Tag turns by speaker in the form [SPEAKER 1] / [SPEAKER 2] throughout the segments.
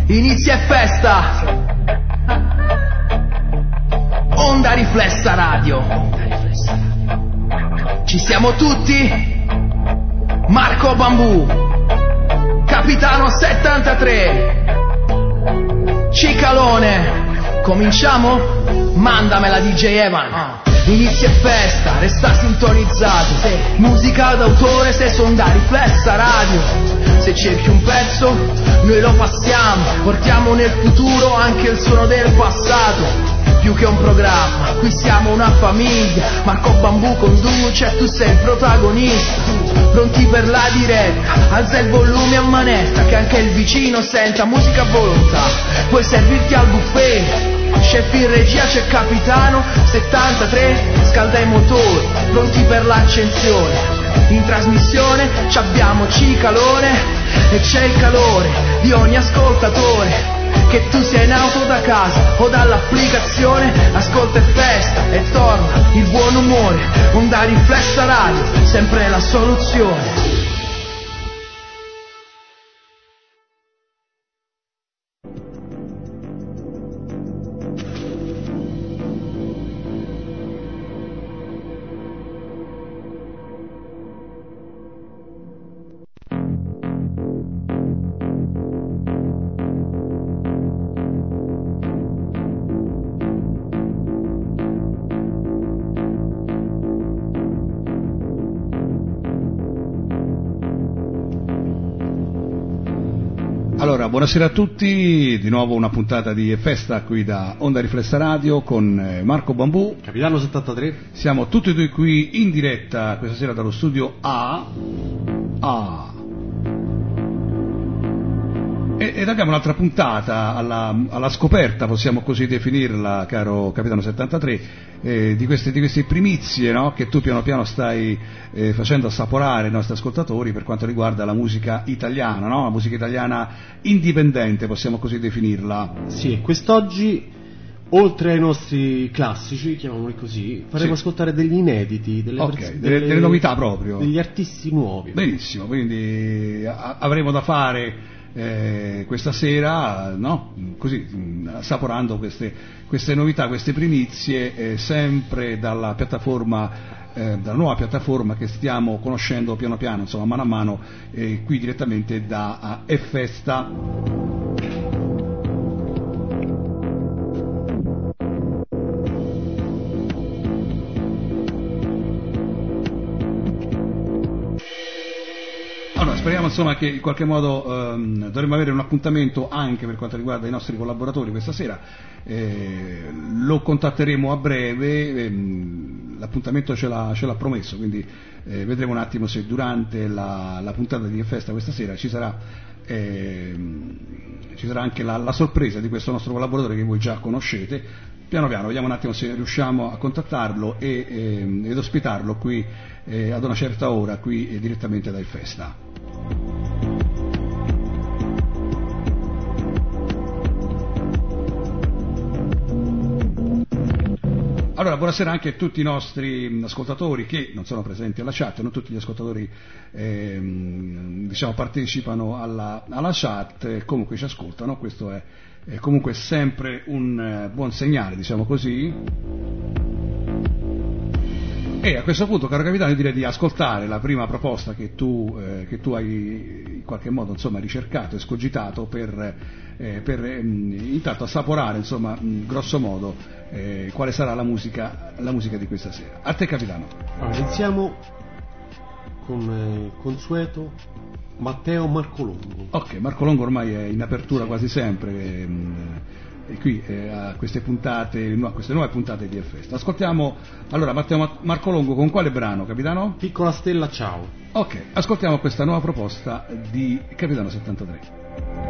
[SPEAKER 1] Inizia e festa. Onda riflessa radio. Ci siamo tutti? Marco Bambù, Capitano 73, Cicalone. Cominciamo? Mandamela DJ Evan. Inizia e festa, resta sintonizzato. Musica d'autore se son da riflessa radio. Se cerchi un pezzo, noi lo passiamo. Portiamo nel futuro anche il suono del passato. Più che un programma, qui siamo una famiglia. Marco Bambù conduce, tu sei il protagonista. Pronti per la diretta, alza il volume a manetta, che anche il vicino senta musica a volontà. Puoi servirti al buffet. Chef in regia c'è Capitano 73, scalda i motori, pronti per l'accensione. In trasmissione c'abbiamo Cicalone e c'è il calore di ogni ascoltatore. Che tu sia in auto da casa o dall'applicazione, ascolta e festa e torna il buon umore. Onda riflessa radio, sempre la soluzione.
[SPEAKER 2] Allora, buonasera a tutti, di nuovo una puntata di Festa qui da Onda Riflessa Radio con Marco Bambù,
[SPEAKER 3] Capitano 73.
[SPEAKER 2] Siamo tutti e due qui in diretta questa sera dallo studio A. Ed abbiamo un'altra puntata alla scoperta, possiamo così definirla, caro Capitano 73, di queste primizie, no? Che tu piano piano stai facendo assaporare ai nostri ascoltatori per quanto riguarda la musica italiana, no? La musica italiana indipendente, possiamo così definirla.
[SPEAKER 3] Sì, quest'oggi, oltre ai nostri classici, chiamiamoli così, faremo ascoltare degli inediti,
[SPEAKER 2] delle novità proprio.
[SPEAKER 3] Degli artisti nuovi.
[SPEAKER 2] Benissimo, quindi avremo da fare questa sera, no? Così, assaporando queste novità, queste primizie, sempre dalla nuova piattaforma che stiamo conoscendo piano piano, insomma, mano a mano, qui direttamente da Festa. Speriamo insomma che in qualche modo dovremo avere un appuntamento anche per quanto riguarda i nostri collaboratori questa sera, lo contatteremo a breve, l'appuntamento ce l'ha promesso, quindi vedremo un attimo se durante la puntata di Festa questa sera ci sarà anche la sorpresa di questo nostro collaboratore che voi già conoscete. Piano piano vediamo un attimo se riusciamo a contattarlo ed ospitarlo qui ad una certa ora qui direttamente dal Festa. Allora, buonasera anche a tutti i nostri ascoltatori che non sono presenti alla chat, non tutti gli ascoltatori partecipano alla chat, comunque ci ascoltano, questo è comunque sempre un buon segnale, diciamo così. E a questo punto, caro Capitano, io direi di ascoltare la prima proposta che tu hai in qualche modo, insomma, ricercato e scogitato per intanto assaporare, insomma, grosso modo, quale sarà la musica di questa sera. A te, Capitano.
[SPEAKER 3] Allora, iniziamo come consueto Matteo Marcolongo.
[SPEAKER 2] Ok, Marcolongo ormai è in apertura quasi sempre qui a queste nuove puntate di Festa. Ascoltiamo allora Matteo Marcolongo con quale brano, Capitano?
[SPEAKER 3] Piccola stella, ciao.
[SPEAKER 2] Ok, ascoltiamo questa nuova proposta di Capitano 73.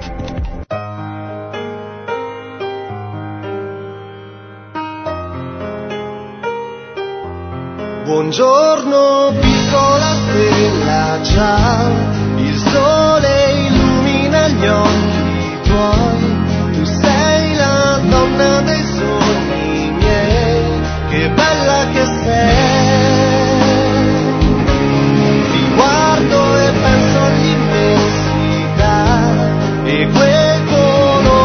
[SPEAKER 4] Buongiorno piccola stella, ciao, il sole illumina gli occhi tuoi, tu sei la donna dei sogni miei, che bella che sei, ti guardo e penso all'immensità e quel colore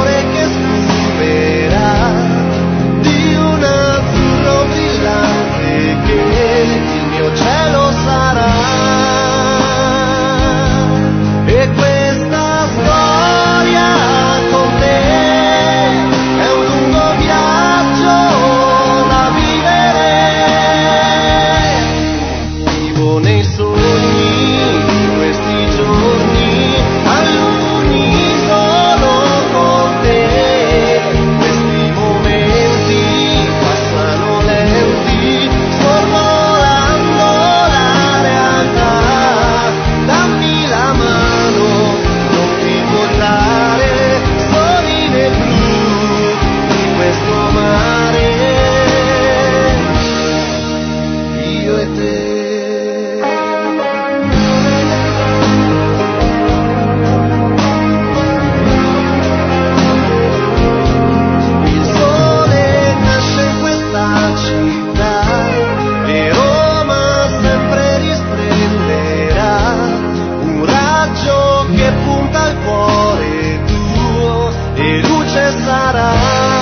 [SPEAKER 4] vita il cuore tuo e luce sarà.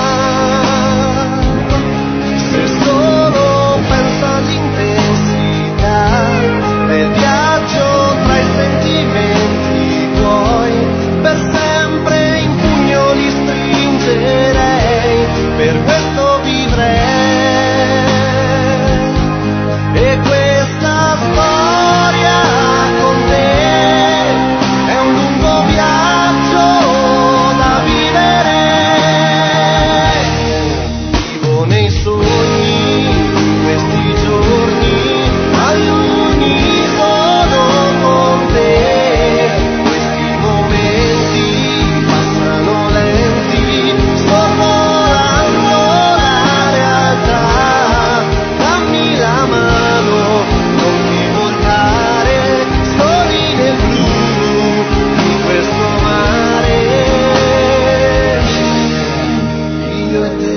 [SPEAKER 4] Se solo penso all'intensità del viaggio tra i sentimenti tuoi, per sempre in pugno li stringerei, per questo vivrei. E questa storia con te è un lungo viaggio da vivere. Vivo nei sogni questi giorni all'unisono con te. Questi momenti passano lenti, sorvolando la realtà. Dammi la mano, non ti voltare, soli nel blu di questo mare, io e te.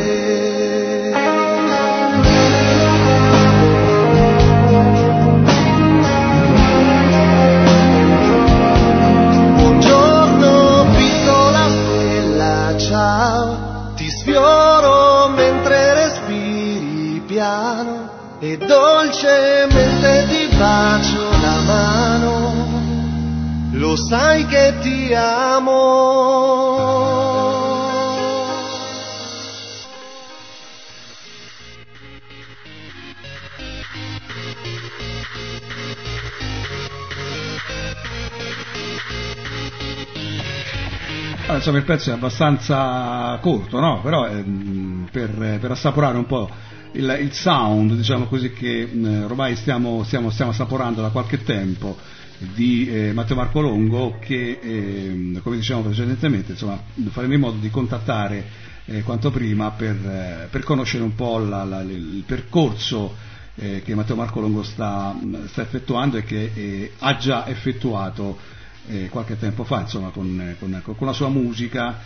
[SPEAKER 4] Buongiorno piccola stella, ciao, ti sfioro mentre respiri piano e dolcemente ti bacio la mano, lo sai che ti amo.
[SPEAKER 2] Allora, insomma, il pezzo è abbastanza corto, no? Però per assaporare un po' il sound, diciamo così, che ormai stiamo assaporando da qualche tempo di Matteo Marco Longo, che come dicevamo precedentemente, insomma, faremo in modo di contattare quanto prima per conoscere un po' il percorso che Matteo Marco Longo sta effettuando e che ha già effettuato qualche tempo fa, insomma, con la sua musica.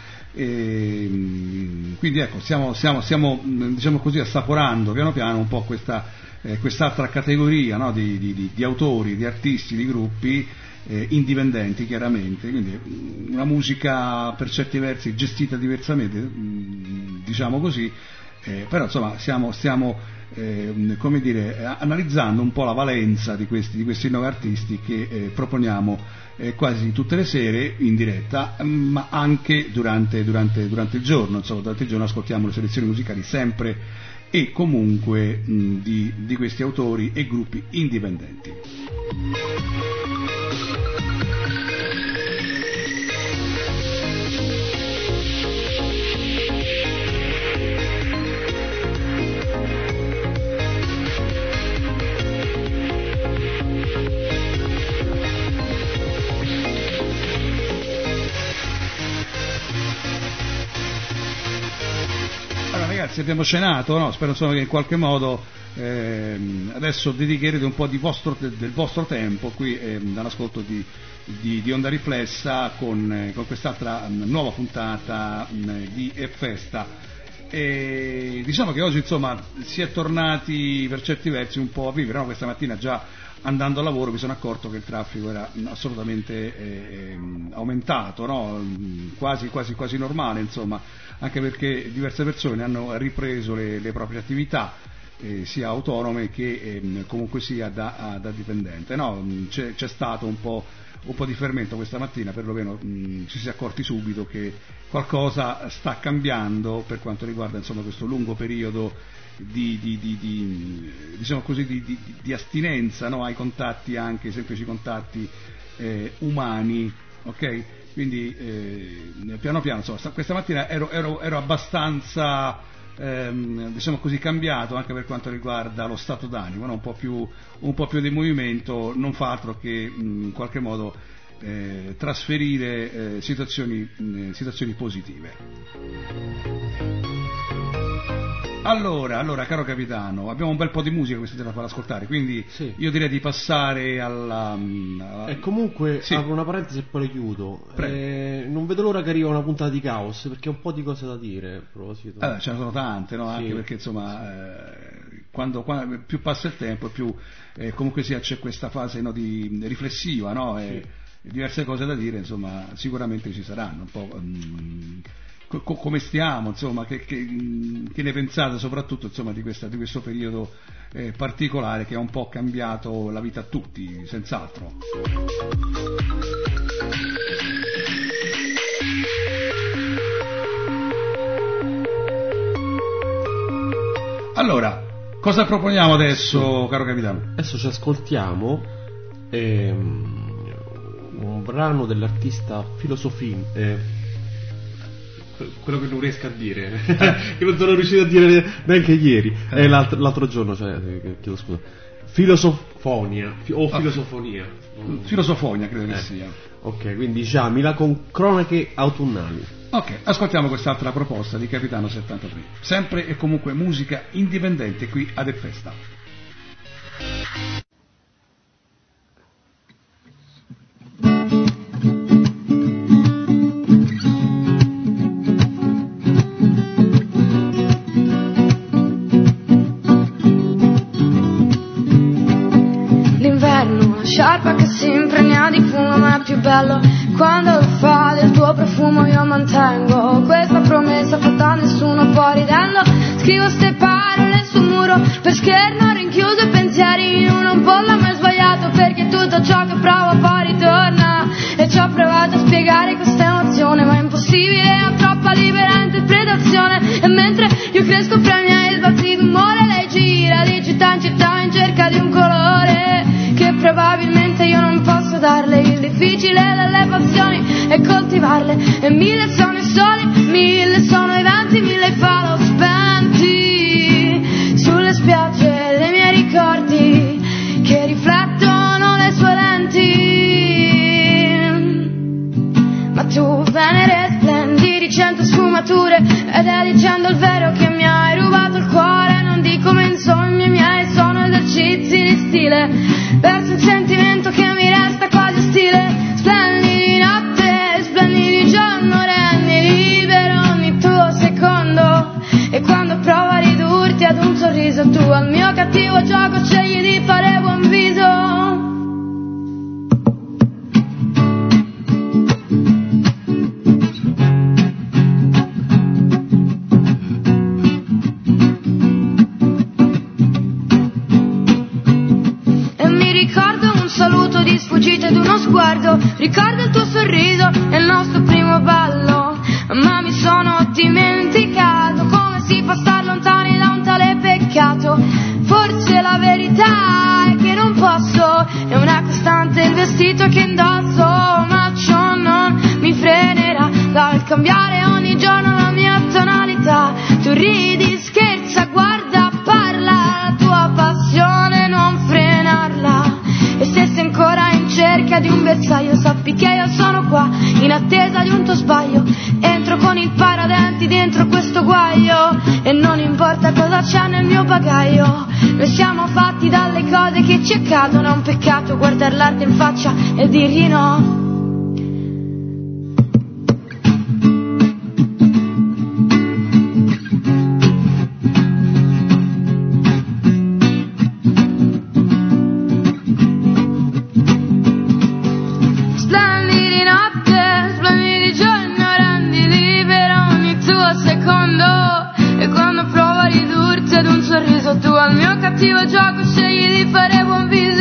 [SPEAKER 2] Quindi ecco, stiamo diciamo così assaporando piano piano un po' quest'altra categoria, no? di autori, di artisti, di gruppi indipendenti, chiaramente, quindi una musica per certi versi gestita diversamente, diciamo così, però insomma stiamo come dire, analizzando un po' la valenza di questi 9 artisti che proponiamo quasi tutte le sere in diretta, ma anche durante il giorno. Insomma, durante il giorno ascoltiamo le selezioni musicali sempre e comunque di questi autori e gruppi indipendenti. Ragazzi, abbiamo cenato, no? Spero insomma che in qualche modo adesso dedicherete un po' del vostro tempo qui all'ascolto di Onda Riflessa con quest'altra nuova puntata di Festa. E diciamo che oggi insomma si è tornati per certi versi un po' a vivere, no? Questa mattina già andando al lavoro mi sono accorto che il traffico era assolutamente aumentato, no? quasi normale, insomma, anche perché diverse persone hanno ripreso le proprie attività, sia autonome che comunque sia da dipendente, no? C'è stato un po' di fermento questa mattina, perlomeno ci si è accorti subito che qualcosa sta cambiando per quanto riguarda insomma questo lungo periodo diciamo così di astinenza, no? Ai contatti, anche ai semplici contatti umani, ok? Quindi piano piano insomma, questa mattina ero abbastanza diciamo così cambiato anche per quanto riguarda lo stato d'animo, no? un po' più di movimento, non fa altro che in qualche modo trasferire situazioni positive. Allora, caro capitano, abbiamo un bel po' di musica questa sera da far ascoltare, quindi sì. Io direi di passare alla...
[SPEAKER 3] E comunque
[SPEAKER 2] sì.
[SPEAKER 3] Apro una parentesi e poi le chiudo. Non vedo l'ora che arriva una puntata di Caos, perché ho un po' di cose da dire a proposito.
[SPEAKER 2] Ce ne sono tante, no? Sì. Anche perché insomma quando più passa il tempo più comunque sia c'è questa fase, no, di riflessiva, no? diverse cose da dire, insomma, sicuramente ci saranno. Un po', come stiamo, insomma, che ne pensate soprattutto, insomma, di questo periodo particolare che ha un po' cambiato la vita a tutti, senz'altro. Allora, cosa proponiamo adesso, caro capitano?
[SPEAKER 3] Adesso ci ascoltiamo un brano dell'artista Filosofin, quello che non riesco a dire, che non sono riuscito a dire neanche ieri, l'altro giorno, chiedo scusa. Filosofonia o filosofonia?
[SPEAKER 2] Filosofonia credo che sia.
[SPEAKER 3] Ok, quindi Jamila con Cronache autunnali.
[SPEAKER 2] Ok, ascoltiamo quest'altra proposta di Capitano 73. Sempre e comunque musica indipendente qui ad El Festa.
[SPEAKER 5] L'inverno, una sciarpa che si impregna di fumo, ma è più bello quando lo fa del tuo profumo. Io mantengo questa promessa fatta a nessuno, poi ridendo scrivo ste parole sul muro per scherno rinchiuso i pensieri in uno. Un po' l'ho mai sbagliato, perché tutto ciò che provo poi ritorna, e ci ho provato a spiegare questa emozione, ma è impossibile, ho troppa libera interpretazione. E mentre io cresco fra i miei sbalzi d'umore, lei gira di città in città in cerca di un colore che probabilmente io non posso darle. Il difficile delle passioni è coltivarle, e 1000 sono i soli, 1000 sono i venti, 1000 falò spenti sulle spiagge dei miei ricordi che riflettono le sue lenti. Ma tu Venere splendi di 100 sfumature, ed è dicendo il vero che mi hai rubato il cuore. Non dico menzogne, miei sono esercizi di stile verso il sentimento che mi resta quasi ostile. Splendidi notte, splendidi giorno, rendi libero ogni tuo secondo, e quando provo a ridurti ad un sorriso, tu al mio cattivo gioco scegli di fare buon viso. Ed uno sguardo, ricordo il tuo sorriso e il nostro primo ballo, ma mi sono dimenticato come si può star lontani da un tale peccato. Forse la verità è che non posso, è una costante il vestito che indosso, ma ciò non mi frenerà dal cambiare ogni giorno la mia tonalità. Tu ridi, scherza, guarda, parla, la tua passione non frenarla. E se sei ancora in cerca di un bersaglio, sappi che io sono qua in attesa di un tuo sbaglio. Entro con il paradenti dentro questo guaio, e non importa cosa c'è nel mio bagaglio. Noi siamo fatti dalle cose che ci accadono, è un peccato guardar l'arte in faccia e dirgli no. Tu al mio cattivo gioco scegli di fare buon viso.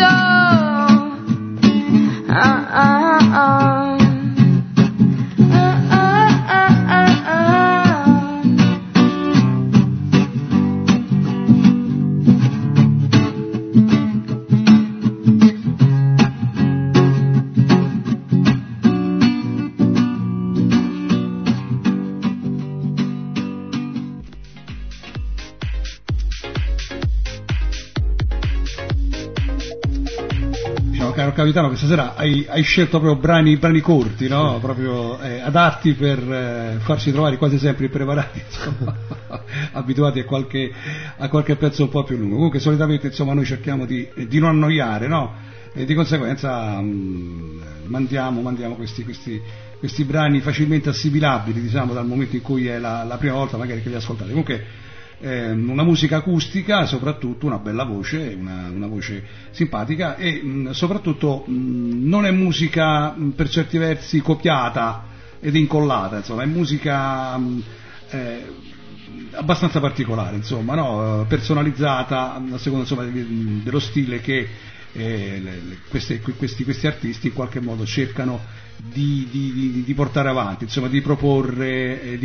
[SPEAKER 2] Capitano, questa sera hai scelto proprio brani corti, no? Proprio adatti per farci trovare quasi sempre impreparati, insomma, abituati a qualche pezzo un po' più lungo. Comunque solitamente, insomma, noi cerchiamo di non annoiare, no? E di conseguenza mandiamo questi brani facilmente assimilabili, diciamo, dal momento in cui è la prima volta magari che li ascoltate. Comunque una musica acustica, soprattutto una bella voce, una voce simpatica e soprattutto non è musica per certi versi copiata ed incollata, insomma, è musica abbastanza particolare, insomma, no? Personalizzata a seconda, insomma, dello stile che questi artisti in qualche modo cercano di portare avanti, insomma, di proporre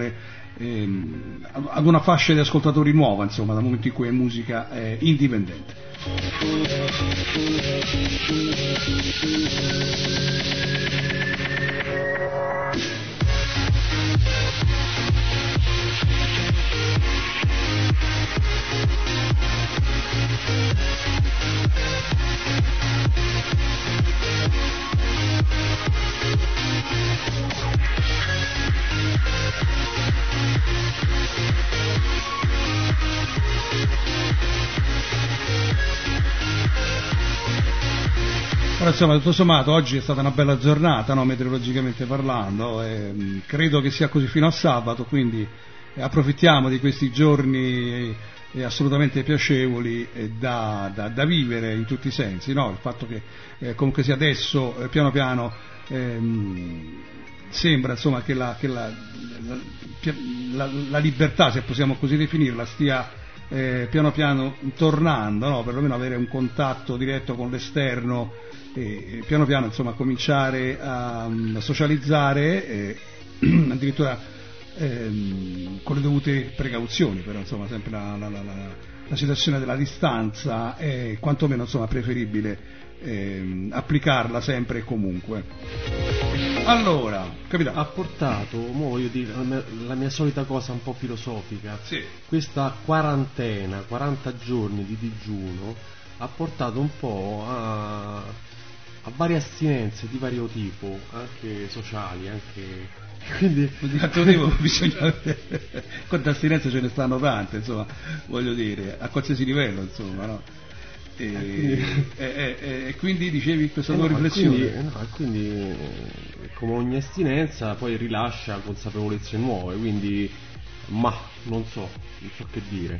[SPEAKER 2] ad una fascia di ascoltatori nuova, insomma, dal momento in cui è musica indipendente. Insomma, tutto sommato oggi è stata una bella giornata, no, meteorologicamente parlando, credo che sia così fino a sabato, quindi approfittiamo di questi giorni assolutamente piacevoli da vivere in tutti i sensi, no? Il fatto che comunque sia adesso piano piano sembra, insomma, che la libertà, se possiamo così definirla, stia piano piano tornando, no? Perlomeno avere un contatto diretto con l'esterno e piano piano, insomma, cominciare a socializzare addirittura con le dovute precauzioni, però insomma sempre la situazione della distanza è quantomeno, insomma, preferibile applicarla sempre e comunque. Allora, capitano,
[SPEAKER 3] ha portato, voglio dire, la mia solita cosa un po' filosofica,
[SPEAKER 2] sì.
[SPEAKER 3] Questa quarantena, 40 giorni di digiuno ha portato un po' a varie astinenze di vario tipo, anche sociali, anche, quindi
[SPEAKER 2] di altro tipo bisogna vedere quante astinenze ce ne stanno tante, insomma, voglio dire, a qualsiasi livello, insomma, no? E quindi dicevi questa tua riflessione.
[SPEAKER 3] Quindi come ogni astinenza poi rilascia consapevolezze nuove, quindi non so che dire.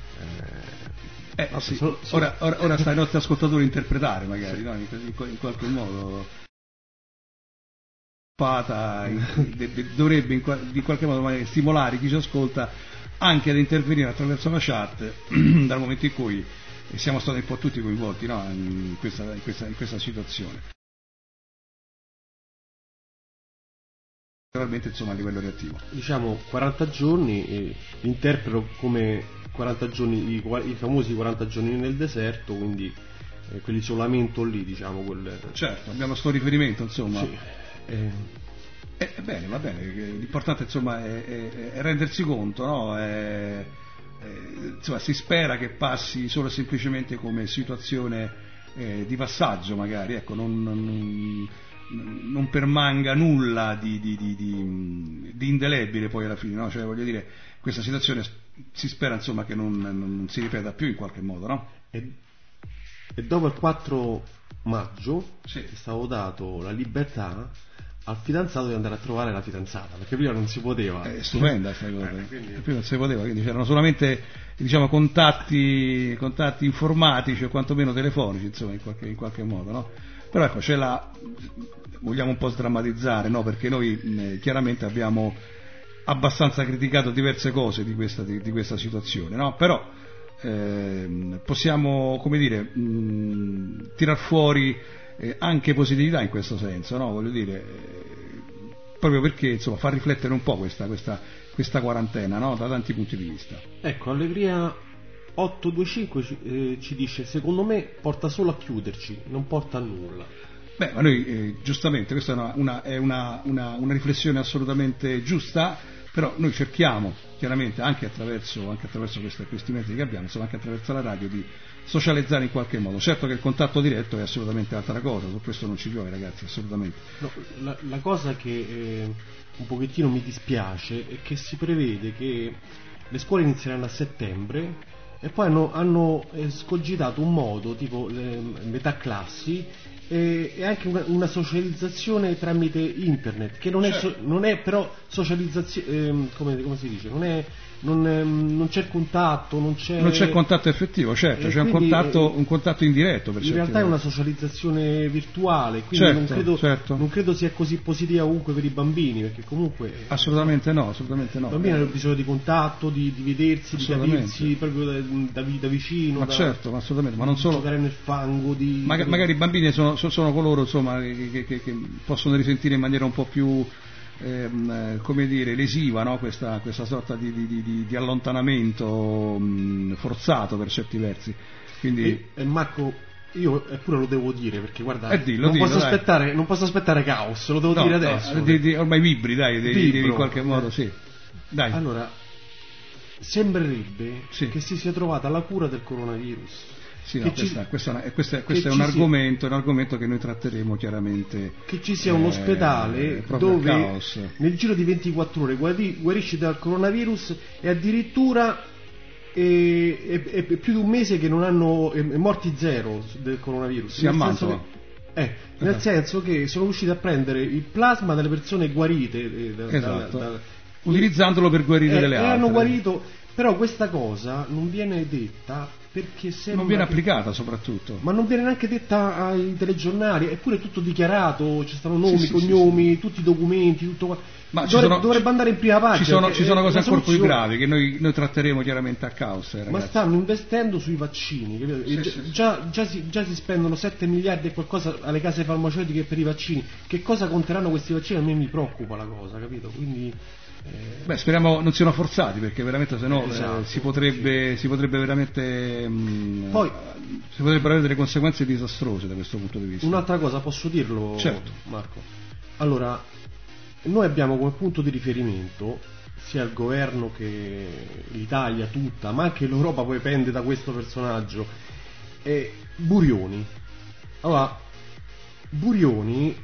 [SPEAKER 2] Sì. Ora sta ai nostri ascoltatori interpretare, magari, sì. No? In qualche modo dovrebbe in qualche modo magari stimolare chi ci ascolta anche ad intervenire attraverso la chat dal momento in cui siamo stati un po' tutti coinvolti, no? in questa situazione. Naturalmente, insomma, a livello reattivo.
[SPEAKER 3] Diciamo 40 giorni, interpreto come 40 giorni, i famosi 40 giorni nel deserto, quindi quell'isolamento lì, diciamo.
[SPEAKER 2] Certo, abbiamo sto riferimento, insomma.
[SPEAKER 3] Sì.
[SPEAKER 2] Bene, va bene, l'importante, insomma, è rendersi conto, no? Insomma, si spera che passi solo e semplicemente come situazione di passaggio, magari, ecco, non permanga nulla di indelebile poi alla fine, no? Cioè, voglio dire, questa situazione si spera, insomma, che non si ripeta più in qualche modo, no?
[SPEAKER 3] E dopo il 4 maggio
[SPEAKER 2] sì.
[SPEAKER 3] È stato dato la libertà al fidanzato di andare a trovare la fidanzata, perché prima non si poteva.
[SPEAKER 2] È stupenda questa cosa. Prima non si poteva, quindi c'erano solamente, diciamo, contatti informatici o quantomeno telefonici, insomma, in qualche modo, no? Però ecco, vogliamo un po' sdrammatizzare, no? Perché noi chiaramente abbiamo abbastanza criticato diverse cose di questa situazione, no? Però possiamo, come dire, tirar fuori anche positività in questo senso, no? Voglio dire, proprio perché, insomma, fa riflettere un po' questa quarantena, no? Da tanti punti di vista.
[SPEAKER 3] Ecco, Allegria 825 ci dice: secondo me porta solo a chiuderci, non porta a nulla.
[SPEAKER 2] Beh, ma noi giustamente, questa è una riflessione assolutamente giusta, però noi cerchiamo chiaramente anche attraverso questi mezzi che abbiamo, insomma, anche attraverso la radio, di socializzare in qualche modo. Certo che il contatto diretto è assolutamente altra cosa, su questo non ci piove, ragazzi, assolutamente.
[SPEAKER 3] No, la cosa che un pochettino mi dispiace è che si prevede che le scuole inizieranno a settembre e poi hanno scogitato un modo tipo metà classi e anche una socializzazione tramite internet, che non è però socializzazione, come si dice, non è non c'è il contatto, non c'è
[SPEAKER 2] contatto effettivo, certo, c'è un contatto indiretto per
[SPEAKER 3] in realtà è una socializzazione virtuale, quindi non credo sia così positiva comunque per i bambini, perché comunque
[SPEAKER 2] assolutamente no.
[SPEAKER 3] I bambini hanno bisogno di contatto, di vedersi, di capirsi proprio da vicino,
[SPEAKER 2] ma certo, ma assolutamente, ma non solo
[SPEAKER 3] giocare nel fango,
[SPEAKER 2] magari i bambini sono coloro, insomma, che possono risentire in maniera un po' più come dire, lesiva, no? questa sorta di allontanamento forzato per certi versi. Quindi
[SPEAKER 3] Marco, io eppure lo devo dire, perché guarda,
[SPEAKER 2] non
[SPEAKER 3] posso aspettare caos, lo devo dire adesso.
[SPEAKER 2] Ormai vibri, dai, devi in qualche modo, sì. Dai.
[SPEAKER 3] Allora, sembrerebbe che si sia trovata la cura del coronavirus.
[SPEAKER 2] Sì, no, questo è un argomento che noi tratteremo chiaramente.
[SPEAKER 3] Che ci sia un ospedale dove nel giro di 24 ore guarisce dal coronavirus e addirittura è più di un mese che non hanno morti zero del coronavirus.
[SPEAKER 2] Si ammalano.
[SPEAKER 3] Nel senso che sono riusciti a prendere il plasma delle persone guarite
[SPEAKER 2] utilizzandolo per guarire delle altre.
[SPEAKER 3] Hanno guarito, però questa cosa non viene detta perché
[SPEAKER 2] non viene applicata, soprattutto,
[SPEAKER 3] ma non viene neanche detta ai telegiornali, eppure tutto dichiarato, ci stanno nomi, cognomi, tutti i documenti, tutto qua. Ma dovrebbe andare in prima pagina.
[SPEAKER 2] Ci sono cose ancora più gravi che noi tratteremo chiaramente a caos,
[SPEAKER 3] ma stanno investendo sui vaccini, già si spendono 7 miliardi e qualcosa alle case farmaceutiche per i vaccini. Che cosa conteranno questi vaccini? A me mi preoccupa la cosa, capito? Quindi
[SPEAKER 2] speriamo non siano forzati, perché veramente sennò si potrebbe veramente
[SPEAKER 3] poi
[SPEAKER 2] si potrebbero avere delle conseguenze disastrose da questo punto di vista.
[SPEAKER 3] Un'altra cosa, posso dirlo,
[SPEAKER 2] certo,
[SPEAKER 3] Marco? Allora, noi abbiamo come punto di riferimento sia il governo che l'Italia tutta, ma anche l'Europa poi pende da questo personaggio, Burioni. Allora, Burioni,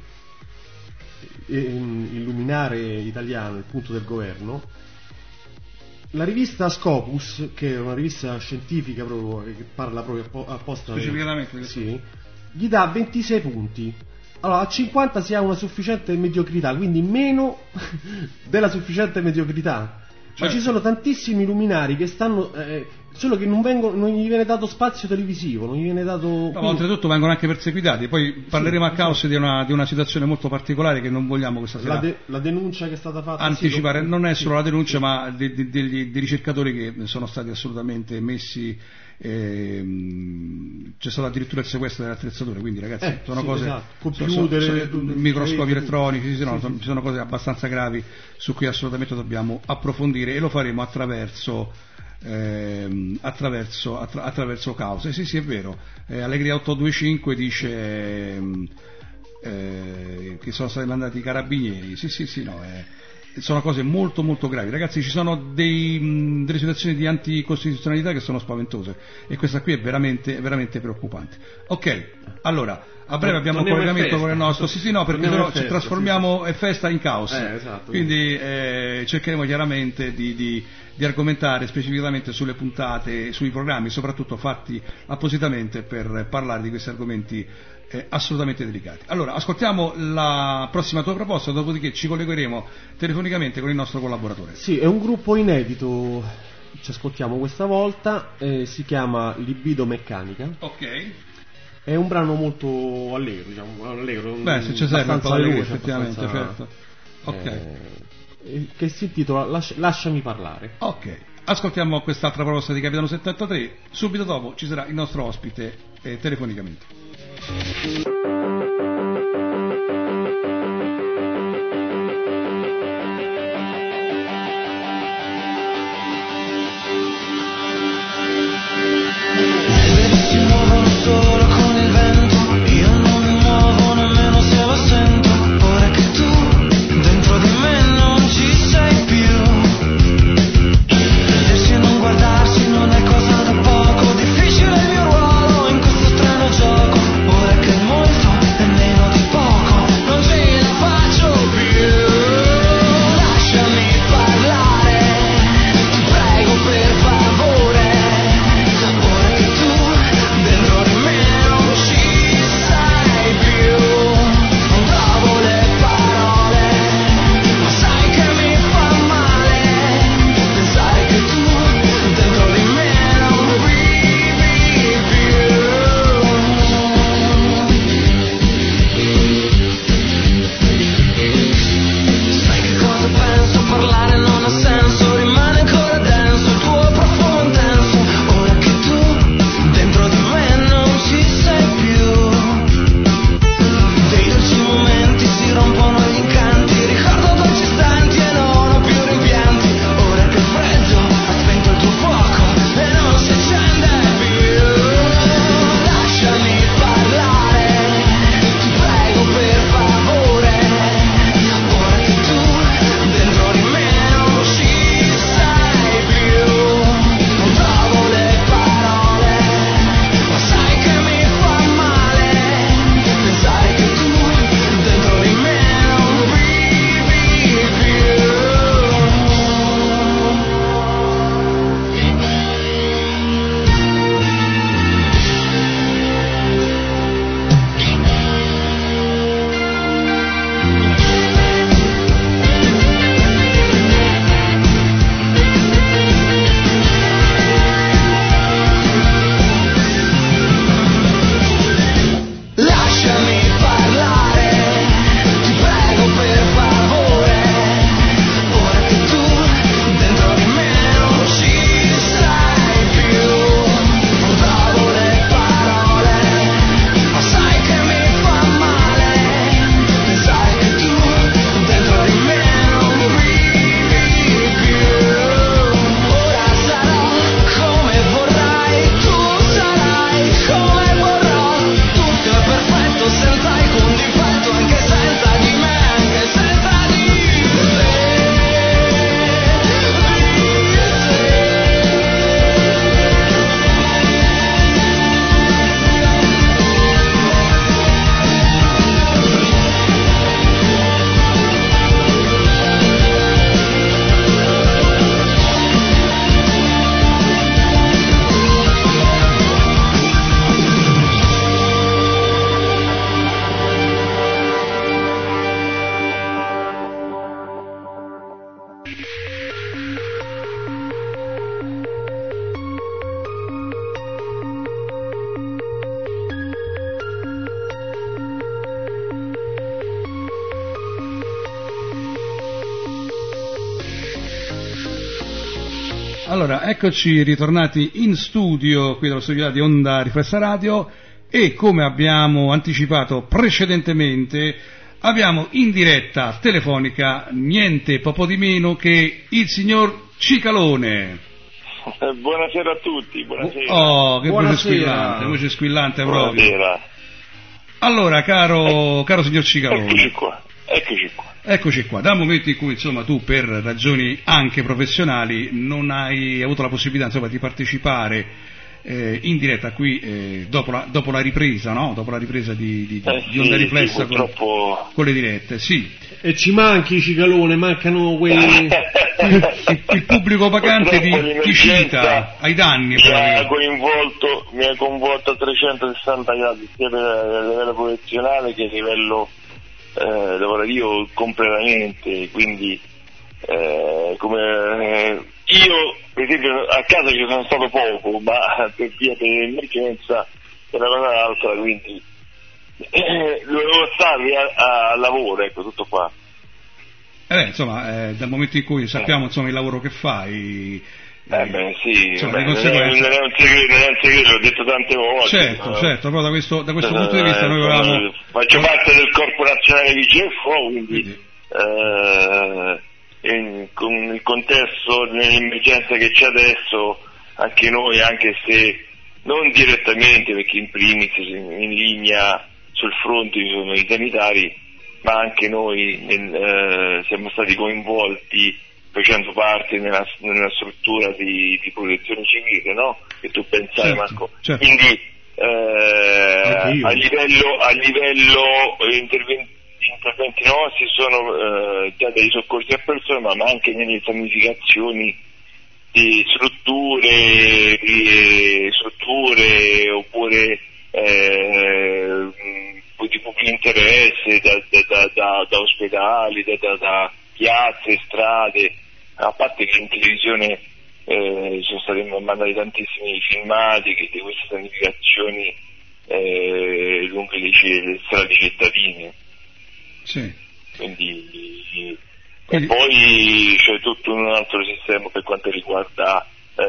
[SPEAKER 3] il luminare italiano, il punto del governo, la rivista Scopus, che è una rivista scientifica proprio, che parla proprio apposta
[SPEAKER 2] specificamente,
[SPEAKER 3] gli dà 26 punti. Allora, a 50 si ha una sufficiente mediocrità, quindi meno della sufficiente mediocrità. Certo. Ma ci sono tantissimi luminari che stanno solo che non gli viene dato spazio televisivo, non gli viene dato.
[SPEAKER 2] No, ma oltretutto vengono anche perseguitati. Poi parleremo a caos di una situazione molto particolare che non vogliamo questa sera.
[SPEAKER 3] La denuncia che è stata fatta
[SPEAKER 2] anticipare, non è solo la denuncia, ma dei ricercatori che sono stati assolutamente messi. C'è stato addirittura il sequestro delle attrezzature, quindi ragazzi sono cose,
[SPEAKER 3] esatto. Computer,
[SPEAKER 2] microscopi elettronici, ci sono cose abbastanza gravi su cui assolutamente dobbiamo approfondire, e lo faremo attraverso cause. Sì, è vero. Allegria 825 dice che sono stati mandati i carabinieri. Sono cose molto molto gravi, ragazzi. Ci sono delle situazioni di anticostituzionalità che sono spaventose, e questa qui è veramente veramente preoccupante. Ok, allora a breve abbiamo un collegamento con il nostro perché però ci trasformiamo festa in caos,
[SPEAKER 3] esatto,
[SPEAKER 2] quindi cercheremo chiaramente di argomentare specificamente sulle puntate, sui programmi soprattutto fatti appositamente per parlare di questi argomenti assolutamente delicati. Allora ascoltiamo la prossima tua proposta, dopodiché ci collegheremo telefonicamente con il nostro collaboratore.
[SPEAKER 3] Sì, è un gruppo inedito, ci ascoltiamo questa volta, si chiama Libido Meccanica.
[SPEAKER 2] Ok.
[SPEAKER 3] È un brano molto allegro, diciamo,
[SPEAKER 2] beh, se ci serve un po' veloce, effettivamente, certo. Ok.
[SPEAKER 3] Che si intitola Lasciami parlare.
[SPEAKER 2] Ok, ascoltiamo quest'altra proposta di Capitano 73, subito dopo ci sarà il nostro ospite telefonicamente.
[SPEAKER 6] Difficile il mio ruolo in questo strano gioco, ora che molto è meno di poco, non ce la faccio.
[SPEAKER 2] Allora, eccoci ritornati in studio, qui dallo studio di Onda Riflessa Radio, e come abbiamo anticipato precedentemente abbiamo in diretta telefonica niente poco di meno che il signor Cicalone.
[SPEAKER 6] Buonasera a tutti, buonasera.
[SPEAKER 2] Oh, che
[SPEAKER 3] Buonasera.
[SPEAKER 2] voce squillante proprio.
[SPEAKER 6] Buonasera.
[SPEAKER 2] Allora, caro signor Cicalone.
[SPEAKER 6] Eccoci qua.
[SPEAKER 2] Dal momento in cui, insomma, tu per ragioni anche professionali non hai avuto la possibilità, insomma, di partecipare in diretta qui dopo la ripresa, no? Dopo la ripresa di Onda Riflessa,
[SPEAKER 6] sì, purtroppo...
[SPEAKER 2] con le dirette, sì.
[SPEAKER 3] E ci manchi, Cicalone, mancano quelli...
[SPEAKER 2] il pubblico vacante ti cita ai danni.
[SPEAKER 6] Mi ha coinvolto a 360 gradi, sia a livello professionale che a livello lavorativo completamente, quindi io per esempio a casa ci sono stato poco, ma per via dell'emergenza era una altra, quindi dovevo stare a lavoro, ecco, tutto qua.
[SPEAKER 2] Insomma, dal momento in cui sappiamo insomma il lavoro che fai,
[SPEAKER 6] sì,
[SPEAKER 2] insomma,
[SPEAKER 6] non è un segreto, l'ho detto tante volte.
[SPEAKER 2] Certo, però da questo punto di vista noi volevamo...
[SPEAKER 6] Faccio parte del corpo nazionale di CFO, quindi con il contesto dell'emergenza che c'è adesso, anche noi, anche se non direttamente, perché in primis in linea sul fronte sono i sanitari, ma anche noi siamo stati coinvolti facendo parte nella struttura di protezione civile, no? Che tu pensavi, Marco.
[SPEAKER 2] Certo.
[SPEAKER 6] Quindi a livello interventi nostri sono già dei soccorsi a persone, ma anche nelle sanificazioni di strutture oppure di pubblico interesse, da ospedali, da piazze, strade, a parte che in televisione sono stati mandati tantissimi filmati di queste sanificazioni lungo le strade cittadine. Sì. Quindi e poi c'è tutto un altro sistema per quanto riguarda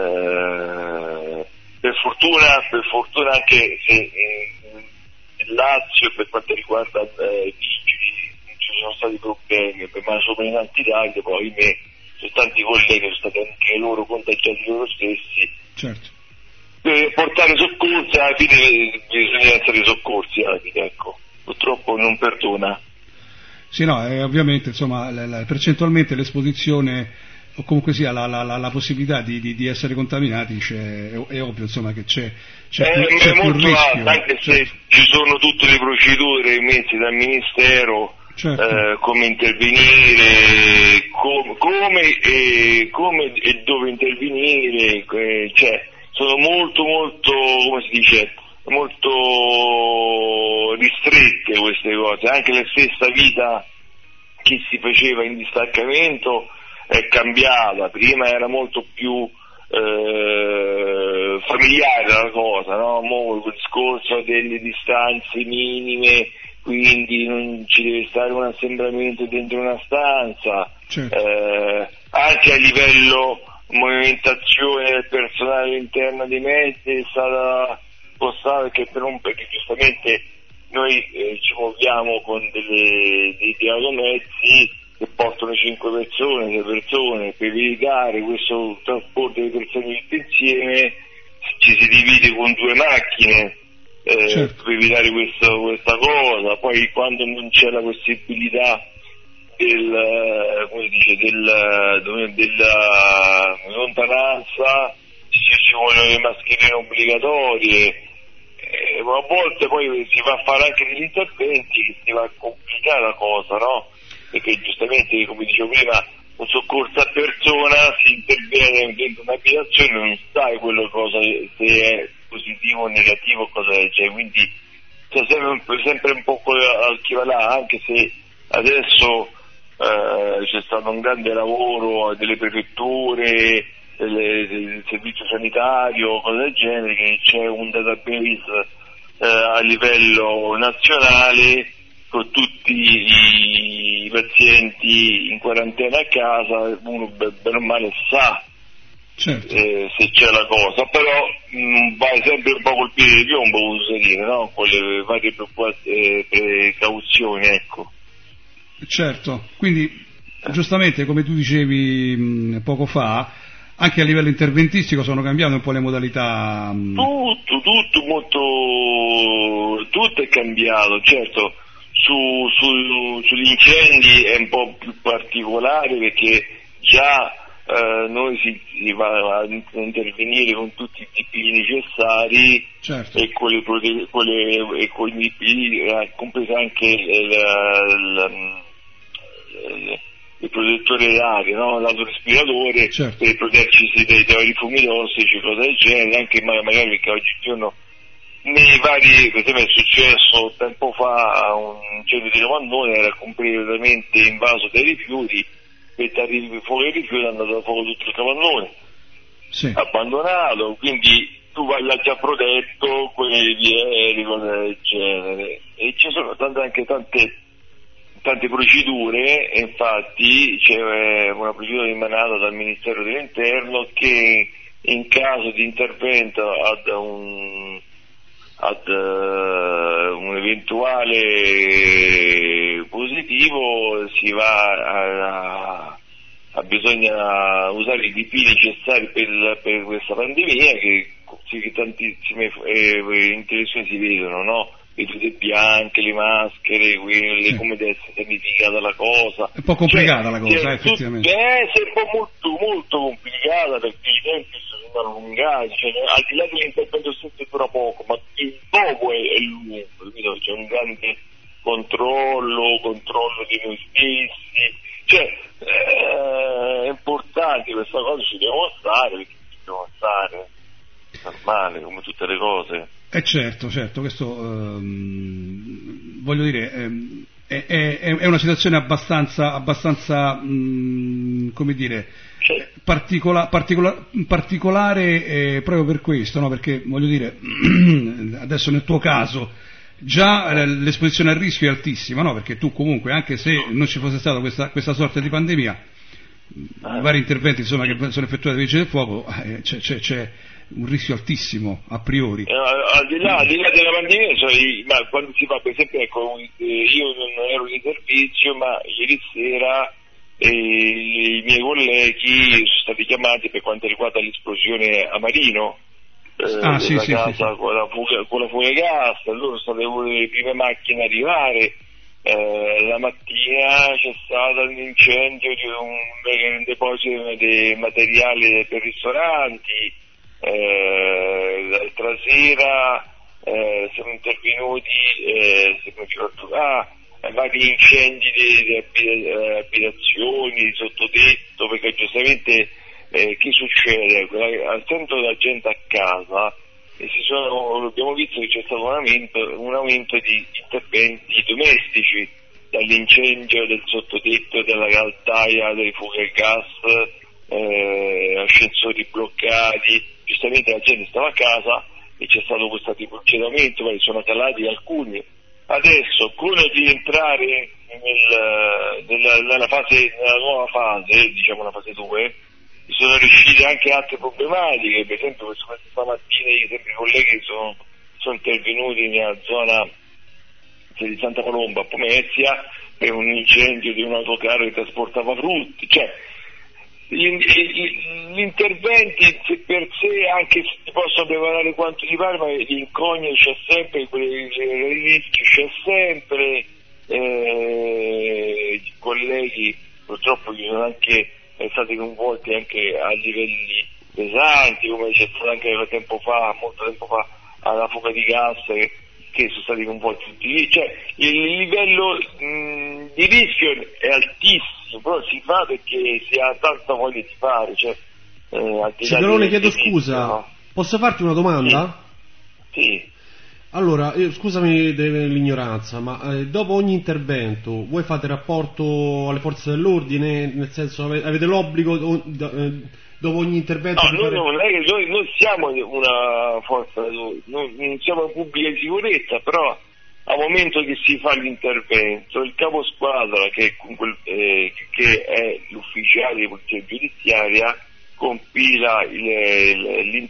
[SPEAKER 6] per fortuna anche se il Lazio per quanto riguarda i vigili non ci sono stati problemi, ma sopra in Italia poi sono tanti colleghi sono stati anche loro contagiati loro stessi.
[SPEAKER 2] Certo.
[SPEAKER 6] Portare soccorsi, alla fine bisogna essere soccorsi alla fine, ecco. Purtroppo non perdona.
[SPEAKER 2] Sì, no, ovviamente insomma percentualmente l'esposizione o comunque sia la possibilità di essere contaminati è ovvio insomma che c'è più rischio,
[SPEAKER 6] alta, anche se ci sono tutte le procedure emesse dal Ministero, certo. Come intervenire, come e dove intervenire, cioè sono molto come si dice, molto ristrette queste cose. Anche la stessa vita che si faceva in distaccamento è cambiata, prima era molto più familiare la cosa, no? Mo il discorso delle distanze minime, quindi non ci deve stare un assembramento dentro una stanza, certo. Anche a livello movimentazione del personale all'interno dei mezzi è stata spostata, perché giustamente noi ci muoviamo con dei automezzi che portano 5 persone, 6 persone, per evitare questo trasporto delle persone tutte insieme ci si divide con 2 macchine, certo. Per evitare questa cosa. Poi quando non c'è la possibilità della lontananza ci vogliono le mascherine obbligatorie, ma a volte poi si va a fare anche degli interventi che si va a complicare la cosa, no? Perché giustamente, come dicevo prima, un soccorso a persona, si interviene dentro un'abitazione, non sai quello cosa, se è positivo o negativo, cosa c'è, quindi c'è sempre un po' al chi va là, anche se adesso c'è stato un grande lavoro delle prefetture, del servizio sanitario, cose del genere, che c'è un database a livello nazionale con tutti i pazienti in quarantena a casa, uno bene o male sa
[SPEAKER 2] certo.
[SPEAKER 6] Se c'è la cosa, però vai sempre un po' col piede di piombo, uso dire, no? Con le varie precauzioni, ecco.
[SPEAKER 2] Certo, quindi giustamente come tu dicevi poco fa, anche a livello interventistico sono cambiate un po' le modalità.
[SPEAKER 6] Tutto è cambiato, certo. Sugli incendi è un po' più particolare, perché già noi si va a intervenire con tutti i tipi necessari,
[SPEAKER 2] certo.
[SPEAKER 6] e con i tipi, compreso anche il protettore d'aria, no? L'autorespiratore,
[SPEAKER 2] certo.
[SPEAKER 6] Per proteggersi dai fumi tossici, cose del genere, anche magari perché oggigiorno nei vari, per esempio è successo tempo fa un incendio di Romandone, era completamente invaso dai rifiuti, per dare fuoco ai rifiuti è andato a fuoco tutto il capannone,
[SPEAKER 2] sì.
[SPEAKER 6] Abbandonato, quindi tu vai là già protetto con i rivieri, cose del genere, e ci sono anche tante procedure, e infatti c'è una procedura emanata dal Ministero dell'Interno che in caso di intervento ad un eventuale positivo si va bisogna usare i DP necessari per questa pandemia, che tantissime interruzioni si vedono, no? Le tute bianche, le maschere, quelle, come deve essere sanificata la cosa.
[SPEAKER 2] È un po' complicata la cosa, effettivamente.
[SPEAKER 6] È un po' molto, molto complicata, perché i tempi sono allungati, cioè, al di là dell'intervento stesso dura poco, ma il dopo è lungo, capito? C'è un grande controllo di noi stessi, cioè è importante questa cosa, ci dobbiamo stare, perché ci dobbiamo stare, normale, come tutte le cose.
[SPEAKER 2] Certo, questo voglio dire, è una situazione abbastanza come dire, particolare proprio per questo, no? Perché voglio dire, adesso nel tuo caso già l'esposizione al rischio è altissima, no? Perché tu comunque, anche se non ci fosse stata questa sorta di pandemia, i vari interventi insomma che sono effettuati dai vigili del fuoco, c'è un rischio altissimo a priori.
[SPEAKER 6] Al di là della pandemia, ma quando si fa, per esempio, ecco, io non ero in servizio, ma ieri sera i miei colleghi sono stati chiamati per quanto riguarda l'esplosione a Marino,
[SPEAKER 2] sì.
[SPEAKER 6] Con la fuga gas. Loro sono state le prime macchine a arrivare. La mattina c'è stato l'incendio di un deposito di materiale per ristoranti. L'altra sera siamo intervenuti, vari incendi di abitazioni, di sottotetto, perché giustamente che succede? Essendo la gente a casa, abbiamo visto che c'è stato un aumento di interventi domestici, dall'incendio del sottotetto, della caldaia, delle fughe a gas, ascensori bloccati. Giustamente la gente stava a casa e c'è stato questo tipo di aumento, perché sono calati alcuni. Adesso, con di entrare nella nuova fase, diciamo la fase 2, sono riuscite anche altre problematiche. Per esempio questa mattina i colleghi sono intervenuti nella zona di Santa Colomba a Pomezia per un incendio di un autocarro che trasportava frutti, cioè gli interventi per sé, anche se si possono preparare quanto si pare, ma l'incognito c'è sempre, il rischio c'è sempre. I colleghi purtroppo sono anche stati coinvolti anche a livelli pesanti, come c'è stato anche molto tempo fa alla fuga di gas, che sono stati coinvolti tutti. Cioè il livello di rischio è altissimo, però si fa perché si ha tanta voglia di fare. Cioè,
[SPEAKER 3] Cicerone, chiedo scusa, no? Posso farti una domanda?
[SPEAKER 6] Sì.
[SPEAKER 3] Allora, scusami dell'ignoranza, ma dopo ogni intervento voi fate rapporto alle forze dell'ordine, nel senso avete l'obbligo dopo ogni intervento?
[SPEAKER 6] No, non è che noi siamo una forza, non siamo una pubblica sicurezza, però al momento che si fa l'intervento, il capo squadra, che è l'ufficiale di polizia giudiziaria, compila il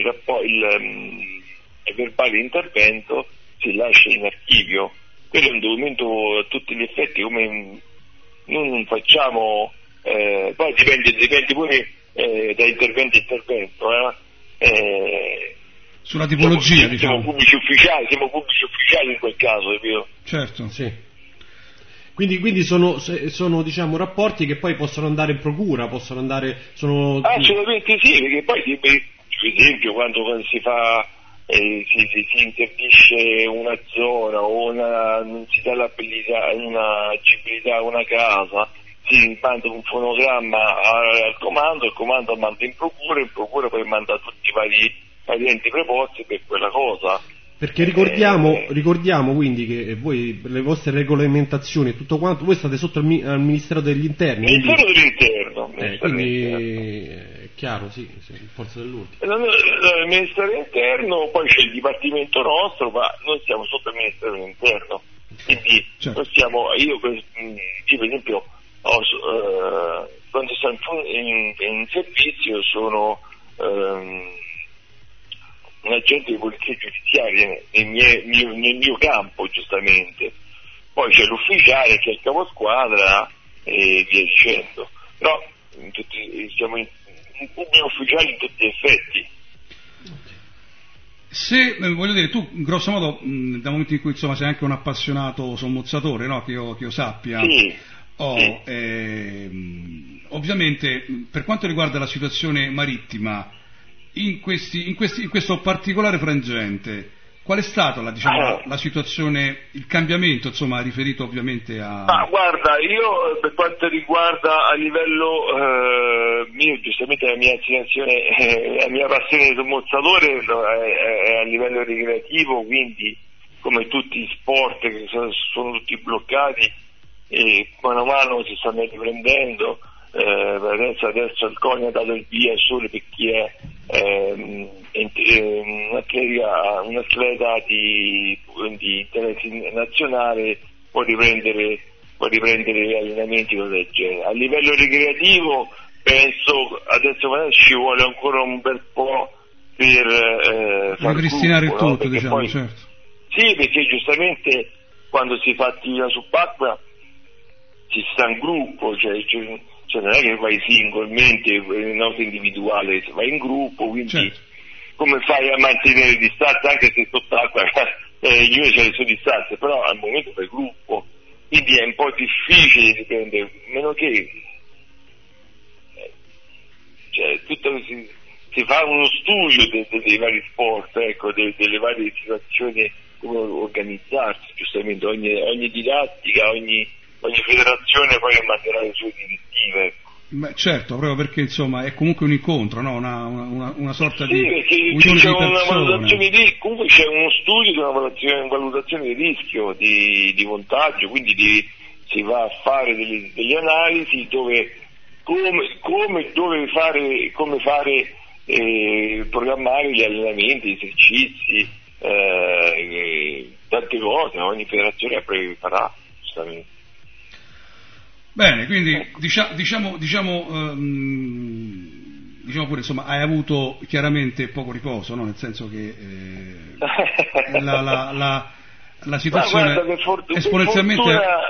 [SPEAKER 6] verbale di intervento, si lascia in archivio. Quello è un documento a tutti gli effetti, come non facciamo, poi dipende pure da intervento a intervento,
[SPEAKER 2] sulla tipologia,
[SPEAKER 6] siamo pubblici ufficiali in quel caso, capito?
[SPEAKER 2] Certo,
[SPEAKER 3] sì. Quindi sono diciamo rapporti che poi possono andare in procura,
[SPEAKER 6] assolutamente sì, perché poi per esempio quando si fa si interdisce una zona o non si dà una agibilità a una casa, si manda un fonogramma al comando, il comando manda in procura poi manda tutti i vari enti preposti per quella cosa.
[SPEAKER 3] Perché ricordiamo quindi che voi, le vostre regolamentazioni e tutto quanto, voi state sotto al Ministero degli Interni.
[SPEAKER 6] Ministero dell'Interno.
[SPEAKER 3] Quindi è chiaro, sì, forza dell'ordine.
[SPEAKER 6] Il Ministero dell'Interno, poi c'è il Dipartimento nostro, ma noi siamo sotto il Ministero dell'Interno. Quindi
[SPEAKER 2] certo.
[SPEAKER 6] io per esempio, quando sono in servizio sono un agente di polizia giudiziaria nel mio campo, giustamente. Poi c'è l'ufficiale, c'è il caposquadra e via dicendo. Però siamo un pubblico ufficiale in tutti gli effetti.
[SPEAKER 2] Se, voglio dire, tu grosso modo, dal momento in cui insomma sei anche un appassionato sommozzatore, no? Che io sappia,
[SPEAKER 6] sì.
[SPEAKER 2] Ovviamente per quanto riguarda la situazione marittima, in questo particolare frangente, qual è stata la situazione, il cambiamento, insomma, riferito ovviamente a...
[SPEAKER 6] Guarda, io per quanto riguarda a livello mio, giustamente la mia assegnazione, la mia passione di sommozzatore è a livello ricreativo, quindi come tutti gli sport che sono tutti bloccati e mano a mano si stanno riprendendo. Adesso il CONI ha dato il via solo per chi è un atleta di interesse nazionale, può riprendere gli allenamenti del genere. A livello ricreativo penso adesso ci vuole ancora un bel po' per
[SPEAKER 2] ripristinare il tutto,
[SPEAKER 6] no?
[SPEAKER 2] diciamo,
[SPEAKER 6] poi,
[SPEAKER 2] certo.
[SPEAKER 6] Sì, perché giustamente quando si fa attività subacquea si sta in gruppo, cioè non è che vai singolarmente, non individuale, vai in gruppo, quindi
[SPEAKER 2] certo.
[SPEAKER 6] Come fai a mantenere distanza anche se sott'acqua ognuno c'ha le sue distanze, però al momento fai gruppo, quindi è un po' difficile riprendere, meno che si fa uno studio dei vari sport, ecco, delle varie situazioni, come organizzarsi, giustamente ogni didattica, ogni federazione poi manderà le sue direttive, ecco.
[SPEAKER 2] Beh, certo, proprio perché insomma è comunque un incontro, no? una sorta
[SPEAKER 6] sì,
[SPEAKER 2] di
[SPEAKER 6] unione di una valutazione comunque c'è uno studio di una valutazione di rischio, di vantaggio, quindi si va a fare delle analisi dove come fare programmare gli allenamenti, gli esercizi, tante cose, ogni federazione farà giustamente.
[SPEAKER 2] Bene, quindi diciamo pure, insomma, hai avuto chiaramente poco riposo, no? Nel senso che la situazione esponenzialmente...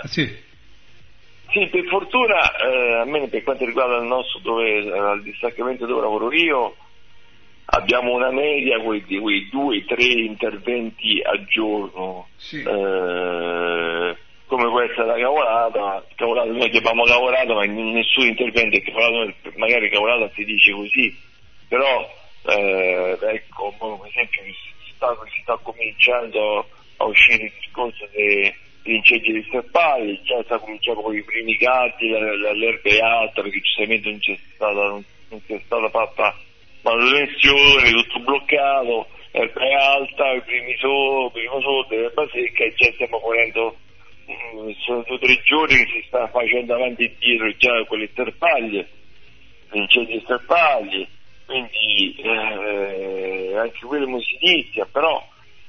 [SPEAKER 6] Sì, per fortuna, almeno per quanto riguarda il nostro al distaccamento dove lavoro io, abbiamo una media di quei 2-3 interventi al giorno.
[SPEAKER 2] Sì.
[SPEAKER 6] Come può essere la cavolata, noi chiamiamo cavolata, ma nessun intervento è cavolata, magari cavolata si dice così, però ecco, per esempio si sta cominciando a uscire il discorso degli incentivi di sterpali, già sta cominciando con i primi casi, l'erba è alta perché giustamente non c'è stata fatta manutenzione, tutto bloccato, l'erba è alta, il primo sotto, l'erba secca e già stiamo ponendo. Sono 2 o 3 giorni che si sta facendo avanti e dietro già quelle sterpaglie, incendi sterpagli, quindi anche quello si inizia, però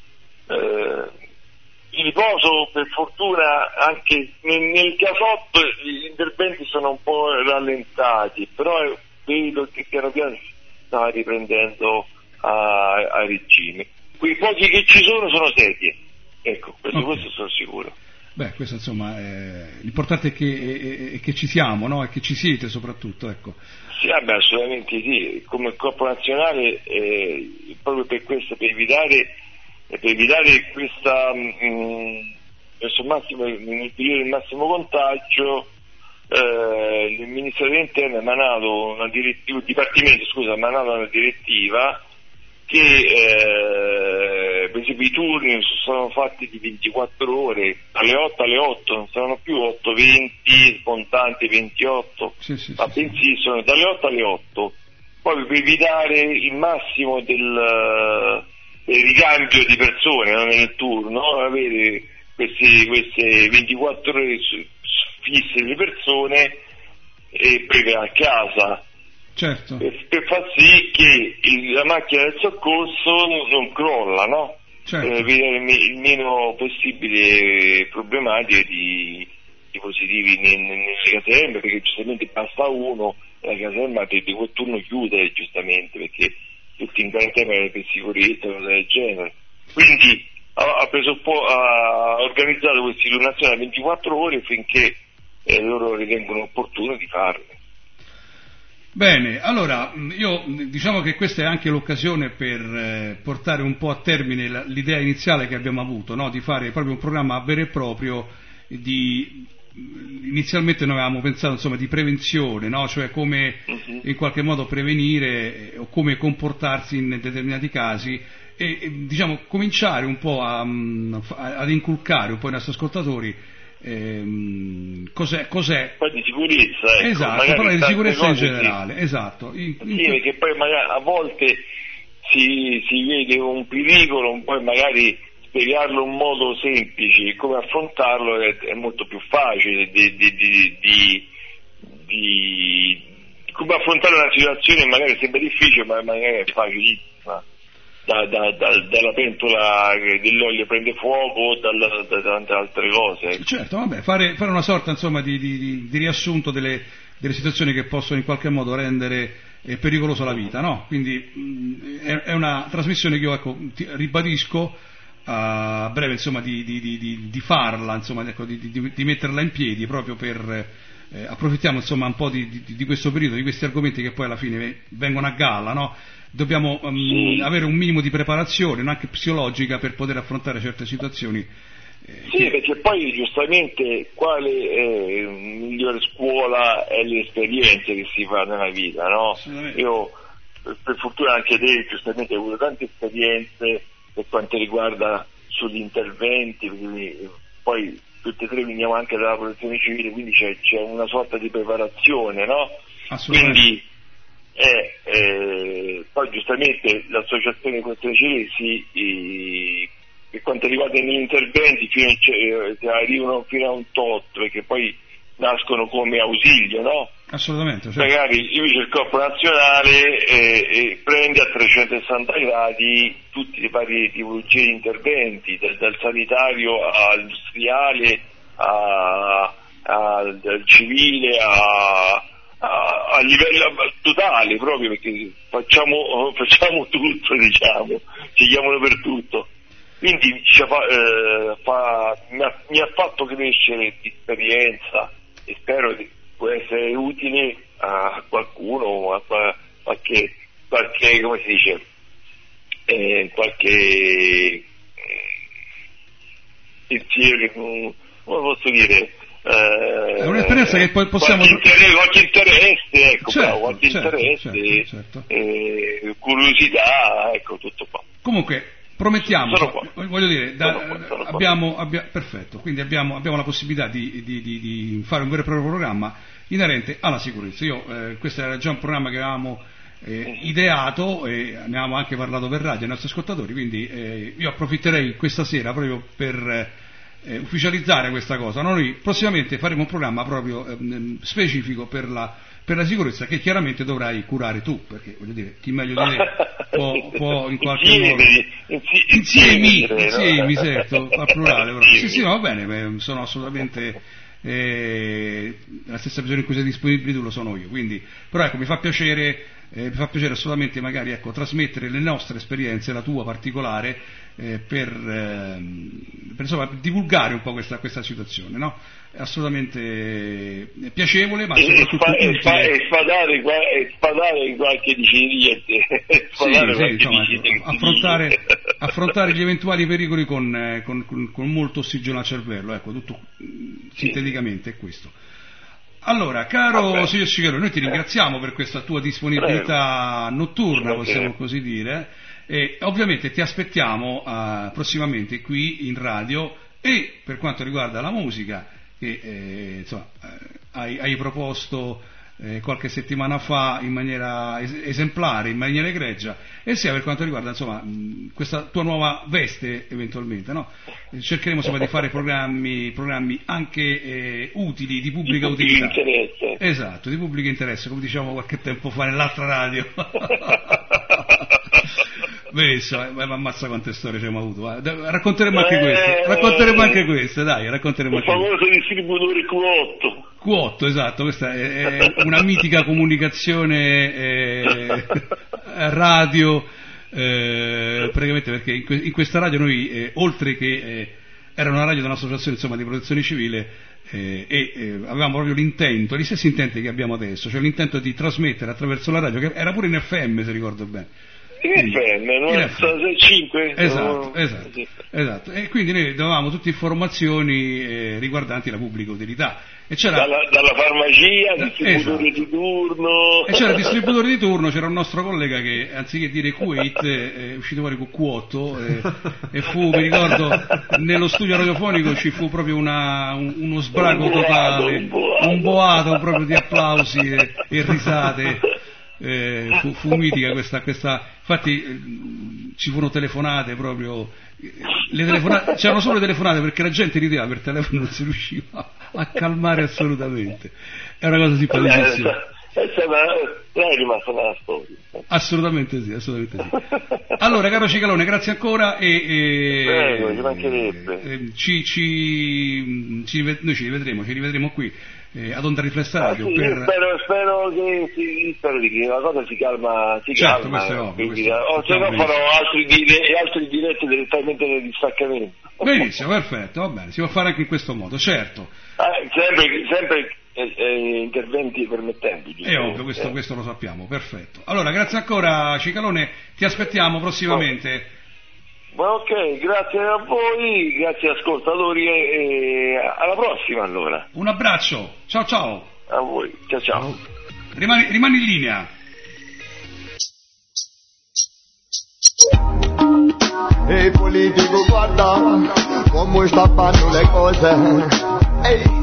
[SPEAKER 6] il riposo per fortuna anche nel casotto gli interventi sono un po' rallentati, però vedo che piano piano sta riprendendo a regime. Quei pochi che ci sono sedie, ecco, questo sono sicuro.
[SPEAKER 2] Beh, questo insomma l'importante è che ci siamo, no? E che ci siete soprattutto, ecco.
[SPEAKER 6] Sì, assolutamente sì, come corpo nazionale proprio per questo, per evitare questo massimo, nel periodo del massimo contagio, il Ministero dell'Interno ha emanato una direttiva, il Dipartimento ha emanato una direttiva che per esempio i turni sono fatti di 24 ore, alle 8 alle 8, non saranno più 8-20 spontanei 28, ma bensì sono dalle 8 alle 8, proprio per evitare il massimo del ricambio di persone, no, nel turno, avere queste 24 ore fisse di persone e poi a casa.
[SPEAKER 2] Certo.
[SPEAKER 6] Per far sì che la macchina del soccorso non crolla, no?
[SPEAKER 2] Certo.
[SPEAKER 6] Per evitare il meno possibile problematiche di positivi nelle caserme, perché giustamente basta uno e la caserma di quel turno chiude, giustamente, perché tutti in quarantena per sicurezza, cose del genere. Quindi ha organizzato questa illuminazione a 24 ore finché loro ritengono opportuno di farlo.
[SPEAKER 2] Bene, allora io diciamo che questa è anche l'occasione per portare un po' a termine l'idea iniziale che abbiamo avuto, no? Di fare proprio un programma vero e proprio inizialmente noi avevamo pensato insomma di prevenzione, no? Cioè come in qualche modo prevenire o come comportarsi in determinati casi e diciamo cominciare un po' ad inculcare un po' ai nostri ascoltatori cos'è
[SPEAKER 6] poi di sicurezza, ecco,
[SPEAKER 2] esatto, parlare di sicurezza in generale, esatto.
[SPEAKER 6] Sì, perché poi magari a volte si vede un pericolo, poi magari spiegarlo in un modo semplice, come affrontarlo è molto più facile come affrontare una situazione magari sembra difficile, ma magari è facilissima. Dalla pentola dell'olio prende fuoco, da tante altre cose.
[SPEAKER 2] Certo, vabbè, fare una sorta insomma di riassunto delle situazioni che possono in qualche modo rendere pericolosa la vita, no? Quindi è una trasmissione che io ribadisco a breve insomma di farla, insomma, ecco, di metterla in piedi proprio per approfittiamo insomma un po' di questo periodo, di questi argomenti che poi alla fine vengono a galla, no? Dobbiamo avere un minimo di preparazione, anche psicologica, per poter affrontare certe situazioni.
[SPEAKER 6] Sì, perché poi giustamente quale migliore scuola è l'esperienza che si fa nella vita, no? Io per fortuna anche te giustamente hai avuto tante esperienze per quanto riguarda sugli interventi, quindi poi tutti e tre veniamo anche dalla protezione civile, quindi c'è una sorta di preparazione, no? Quindi poi giustamente l'associazione protezione civile per quanto riguarda gli interventi arrivano fino a un tot, perché poi nascono come ausilio, no?
[SPEAKER 2] Assolutamente, certo.
[SPEAKER 6] Magari invece il corpo nazionale prende a 360 gradi tutti i vari tipologie di interventi, dal sanitario all'industriale al civile a livello totale, proprio perché facciamo tutto, diciamo, ci chiamano per tutto. Quindi mi ha fatto crescere di esperienza e spero di può essere utile a qualcuno, a qualche come si dice, qualche pensiero, come posso dire,
[SPEAKER 2] è un'esperienza che poi possiamo
[SPEAKER 6] qualche interesse, ecco,
[SPEAKER 2] certo,
[SPEAKER 6] qualche interesse,
[SPEAKER 2] certo.
[SPEAKER 6] Curiosità, ecco, tutto qua.
[SPEAKER 2] Comunque promettiamo, voglio dire, perfetto, quindi abbiamo la possibilità di fare un vero e proprio programma inerente alla sicurezza. Questo era già un programma che avevamo ideato e ne avevamo anche parlato per radio ai nostri ascoltatori, quindi io approfitterei questa sera proprio per ufficializzare questa cosa. Noi prossimamente faremo un programma proprio specifico per la sicurezza, che chiaramente dovrai curare tu, perché voglio dire, chi meglio di te può in qualche modo insiemi, certo, al plurale, però. Sì, va bene, sono assolutamente nella stessa misura in cui sei disponibile tu lo sono io, quindi, però ecco, mi fa piacere assolutamente magari, ecco, trasmettere le nostre esperienze, la tua particolare, per insomma divulgare un po' questa situazione, no? È assolutamente piacevole, ma soprattutto
[SPEAKER 6] spadare qualche diceria,
[SPEAKER 2] affrontare gli eventuali pericoli con molto ossigeno al cervello, ecco, tutto sinteticamente è questo. Allora, caro signor Cicalone, noi ti ringraziamo per questa tua disponibilità notturna, possiamo così dire, e ovviamente ti aspettiamo prossimamente qui in radio, e per quanto riguarda la musica che insomma, hai proposto qualche settimana fa in maniera esemplare, in maniera egregia, e sia per quanto riguarda insomma questa tua nuova veste eventualmente, no? Cercheremo insomma di fare programmi anche utili, di pubblica utilità.
[SPEAKER 6] Interesse.
[SPEAKER 2] Esatto, di pubblico interesse, come dicevamo qualche tempo fa nell'altra radio. Ma ammazza quante storie ci abbiamo avuto, racconteremo anche queste, dai, racconteremo
[SPEAKER 6] il famoso distributore
[SPEAKER 2] Q8, esatto, questa è una mitica comunicazione radio, praticamente, perché in questa radio noi, oltre che era una radio dell'associazione insomma di protezione civile, avevamo proprio l'intento, gli stessi intenti che abbiamo adesso, cioè l'intento di trasmettere attraverso la radio, che era pure in FM, se ricordo bene.
[SPEAKER 6] In FM, 95?
[SPEAKER 2] Esatto, e quindi noi davamo tutte informazioni riguardanti la pubblica utilità. E c'era
[SPEAKER 6] dalla farmacia, distributore di turno.
[SPEAKER 2] E c'era il distributore di turno, c'era un nostro collega che anziché dire Kuwait è uscito fuori con Q8 e fu, mi ricordo, nello studio radiofonico ci fu proprio uno sbraco totale, un boato proprio di applausi e risate. Fu mitica questa, infatti ci furono telefonate proprio, c'erano solo telefonate perché la gente rideva per telefono, non si riusciva a calmare assolutamente, è una cosa simpaticissima.
[SPEAKER 6] È rimasta nella storia.
[SPEAKER 2] Assolutamente sì. Allora, caro Cicalone, grazie ancora
[SPEAKER 6] Prego, ci mancherebbe.
[SPEAKER 2] noi ci rivedremo qui ad Onda Riflessa Radio.
[SPEAKER 6] Sì, spero che la cosa si calma.
[SPEAKER 2] Certo, questo è ovvio.
[SPEAKER 6] Se no farò altri diretti direttamente nel distaccamento.
[SPEAKER 2] Benissimo, perfetto, va bene, si può fare anche in questo modo, certo.
[SPEAKER 6] Sempre interventi permettenti.
[SPEAKER 2] È ovvio, questo lo sappiamo, perfetto. Allora, grazie ancora Cicalone, ti aspettiamo prossimamente.
[SPEAKER 6] Ok, grazie a voi, grazie ascoltatori e alla prossima allora.
[SPEAKER 2] Un abbraccio, ciao.
[SPEAKER 6] A voi, ciao.
[SPEAKER 2] Rimani in linea.
[SPEAKER 7] Ehi politico, guarda come fanno le cose. Ehi.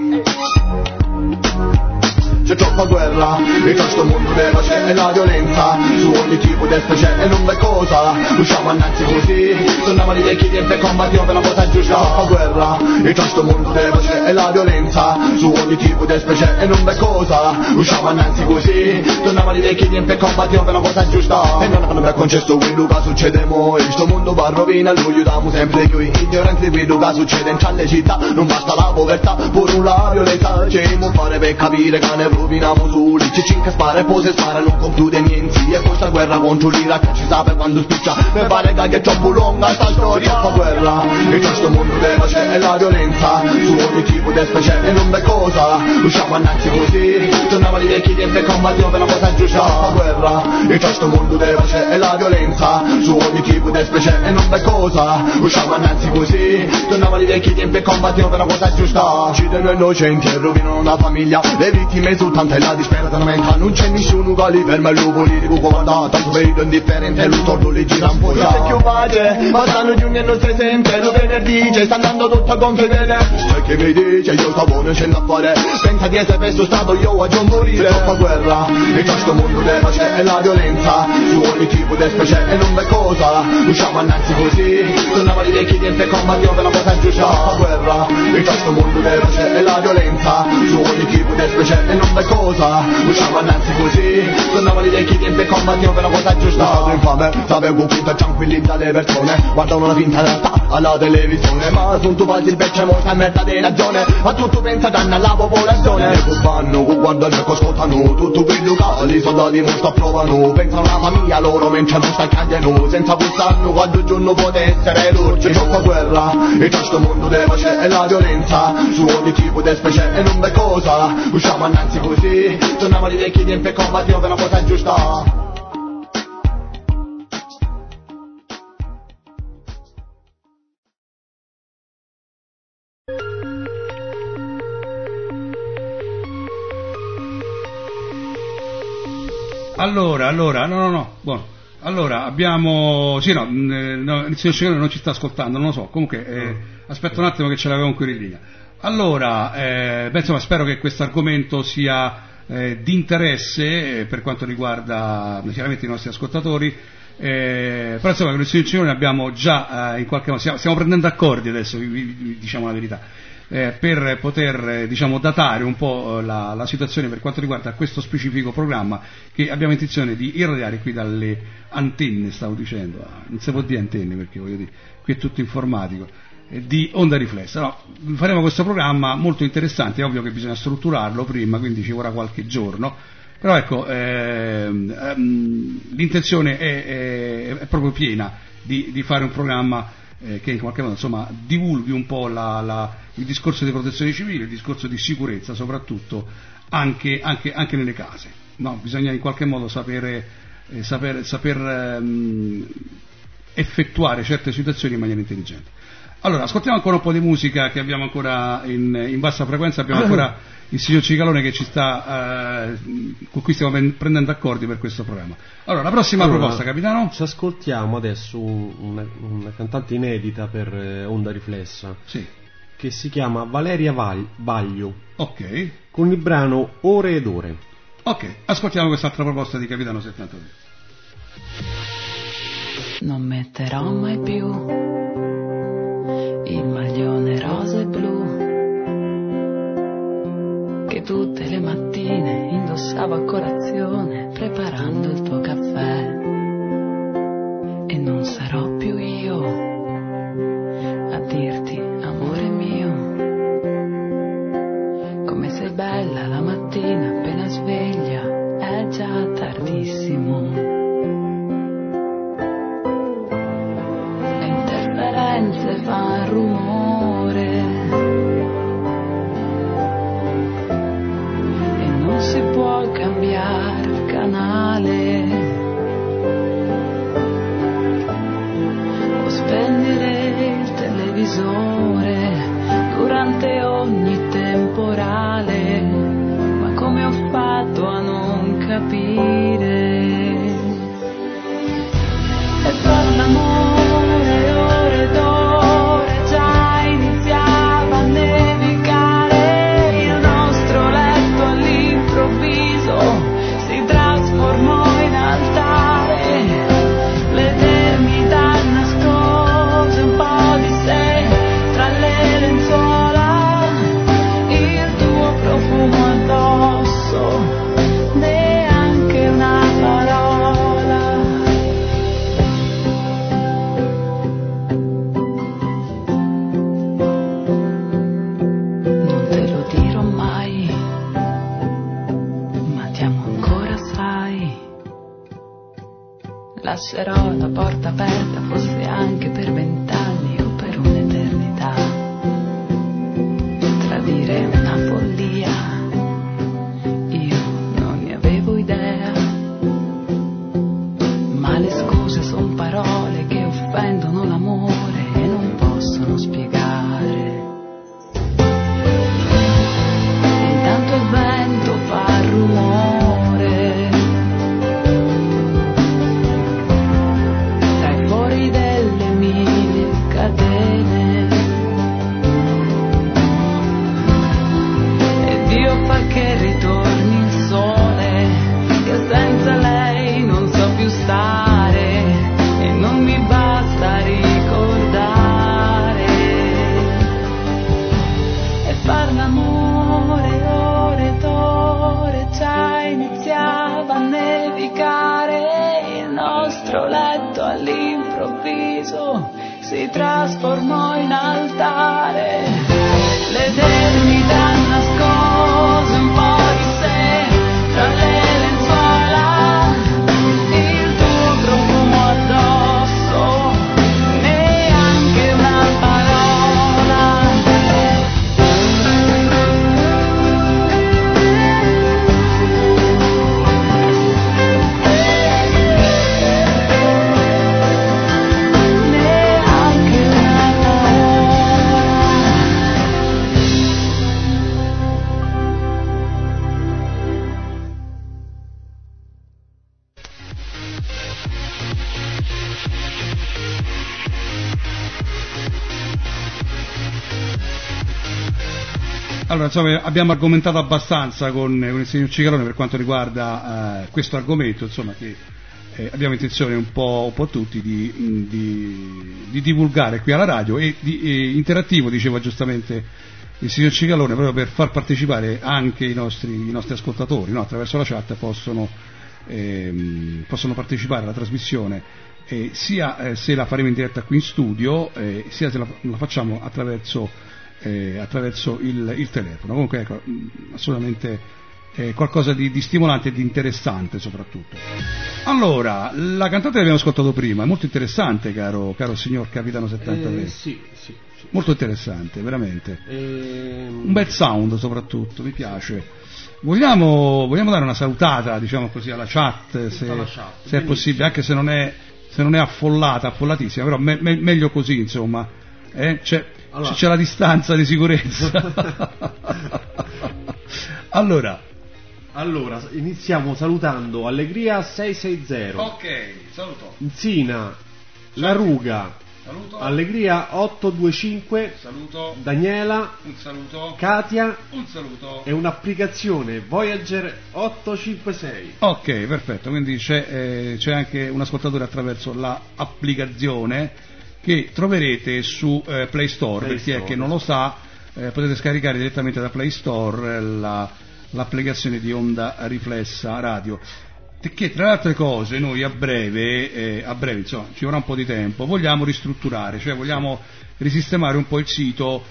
[SPEAKER 7] C'è troppa guerra in questo mondo della c'è la violenza su ogni tipo di specie e non è cosa. Usciamo annanzi così, torniamo di vecchi tempi e combattiamo per la cosa giusta. Troppa guerra in questo mondo della c'è la violenza su ogni tipo di specie e non è cosa. Usciamo annanzi così, torniamo di vecchi tempi e combattiamo per la cosa giusta. E non hanno mai concesso quello che succede mo. E questo mondo va a rovina, noi aiutiamo sempre più ignoranti di quello che succede in alle città. Non basta la povertà, pure la violenza. Ci dobbiamo fare per capire che ne roviniamo su, lì c'è cinque spara e poi se spara non conclude niente. E questa guerra contro l'Iraq ci sa per quando spiccia. Mi pare che è troppo lunga sta storia. Troppa guerra in questo mondo della c'è la violenza su ogni tipo di specie e non è cosa. Usciamo annanzi così, torniamo di vecchi tempi e combattiamo per la cosa giusta. Troppa guerra in questo mondo della c'è la violenza su ogni tipo di specie e non è cosa. Usciamo annanzi così, torniamo di vecchi tempi e combattiamo per la cosa giusta. Uccidono innocenti e rovinano la famiglia, le vittime soltanto la disperatamente non c'è nessuno che li ferma, il politico comanda tanto periodo indifferente, lui torno li gira un po'. Se più pace, ma stanno giugno e non si sente, lo venerdì sta andando tutto con fedele. E che mi dice io sto buono c'è da fare, pensa di essere spesso stato io a già morire. Troppa guerra. In questo mondo della c'è e la violenza, su ogni tipo di specie e non è cosa. Usciamo annanzi così, torniamo di vecchi tempi e combattiamo per la cosa giusta. La guerra, in questo mondo della c'è e la violenza, su ogni tipo di specie e non è cosa. Usciamo annanzi così, torniamo di vecchi tempi e combattiamo per la cosa giusta. Lo stato infame, sapevo finta tranquillizza le persone, guardano la finta realtà alla televisione, ma su tu fai il beccio e molta merda di ragione, ma tutto pensa danno alla popolazione. E vanno, guardano e ascoltano, tutto quello che i soldati non sta provano, pensano alla famiglia loro mentre non sta cambiando, senza pensarlo quando giorno può essere luce. C'è troppa guerra, in questo mondo della pace e la violenza, su ogni tipo di specie e non è cosa. Usciamo annanzi così, torniamo di vecchi tempi e combattiamo per la cosa giusta.
[SPEAKER 2] Allora, no, buono. Allora, abbiamo... Sì, no, il signor Cicalone non ci sta ascoltando, non lo so, comunque aspetta un attimo che ce l'avevo ancora in linea. Allora, insomma, spero che questo argomento sia di interesse per quanto riguarda chiaramente i nostri ascoltatori, però insomma con il signor Cicalone abbiamo già in qualche modo, stiamo prendendo accordi adesso, diciamo la verità. Per poter datare un po' la situazione per quanto riguarda questo specifico programma che abbiamo intenzione di irradiare qui dalle antenne, stavo dicendo, non si può dire antenne perché voglio dire, qui è tutto informatico, di Onda Riflessa. No, faremo questo programma molto interessante, è ovvio che bisogna strutturarlo prima, quindi ci vorrà qualche giorno, però ecco, l'intenzione è proprio piena di fare un programma che in qualche modo insomma divulghi un po' il discorso di protezione civile, il discorso di sicurezza soprattutto anche nelle case, no? Bisogna in qualche modo saper effettuare certe situazioni in maniera intelligente. Allora, ascoltiamo ancora un po' di musica che abbiamo ancora in bassa frequenza, abbiamo ancora il signor Cicalone che ci sta, con cui stiamo prendendo accordi per questo programma. Allora, la prossima proposta, capitano?
[SPEAKER 3] Ci ascoltiamo adesso una cantante inedita per Onda Riflessa,
[SPEAKER 2] sì,
[SPEAKER 3] che si chiama Valeria Vaglio,
[SPEAKER 2] ok,
[SPEAKER 3] con il brano Ore ed Ore.
[SPEAKER 2] Ok, ascoltiamo quest'altra proposta di Capitano 72.
[SPEAKER 8] Non metterò mai più il maglione rosa e blu che tutte le mattine indossavo a colazione preparando il tuo caffè, e non sarò più io a dirti amore mio come sei bella la mattina appena sveglia, è già tardissimo. Le interferenze fan rumore e non si può cambiare il canale o spegnere il televisore durante ogni temporale, ma come ho fatto a non capire? E per l'amore ore ed ore già iniziava a nevicare, il nostro letto all'improvviso si trasformò in altare, l'eternità nascose un po' di sé tra le lenzuola, il tuo profumo addosso, neanche una parola. Non te lo dirò mai, ma ti amo ancora, sai. Lascerò la porta aperta, fosse anche per 20 anni o per un'eternità. Tradire è una follia, io non ne avevo idea, ma le scuse son parole che offendono l'amore e non possono spiegare. Intanto il vento fa rumore, sai fuori delle mille sorriso si trasformò in altare, l'eternità nascose un po' di sé tra le lenzuola, il tuo profumo addosso, neanche una parola.
[SPEAKER 2] Allora, insomma, abbiamo argomentato abbastanza con il signor Cicalone per quanto riguarda questo argomento, insomma, che abbiamo intenzione un po' tutti di divulgare qui alla radio e interattivo, diceva giustamente il signor Cicalone, proprio per far partecipare anche i nostri ascoltatori, no? Attraverso la chat possono partecipare alla trasmissione, sia se la faremo in diretta qui in studio, sia se la facciamo attraverso il telefono. Comunque ecco, assolutamente qualcosa di stimolante e di interessante soprattutto. Allora, la cantante che abbiamo ascoltato prima è molto interessante, caro signor Capitano 73.
[SPEAKER 3] Sì.
[SPEAKER 2] Molto interessante, veramente. Un bel sound soprattutto, mi piace. Vogliamo dare una salutata, diciamo così, alla chat, se è possibile, anche se non è affollatissima, però meglio così, insomma. C'è la distanza di sicurezza. Allora,
[SPEAKER 3] iniziamo salutando Allegria 660.
[SPEAKER 2] Ok, saluto.
[SPEAKER 3] Insina, La Ruga.
[SPEAKER 2] Saluto.
[SPEAKER 3] Allegria 825.
[SPEAKER 2] Saluto.
[SPEAKER 3] Daniela.
[SPEAKER 2] Un saluto.
[SPEAKER 3] Katia.
[SPEAKER 2] Un saluto.
[SPEAKER 3] E un'applicazione Voyager 856.
[SPEAKER 2] Ok, perfetto, quindi c'è anche un ascoltatore attraverso l'applicazione che troverete su Play Store. Per chi è che non lo sa, potete scaricare direttamente da Play Store l'applicazione di Onda Riflessa Radio, che tra le altre cose noi a breve insomma ci vorrà un po' di tempo, vogliamo ristrutturare, cioè vogliamo risistemare un po' il sito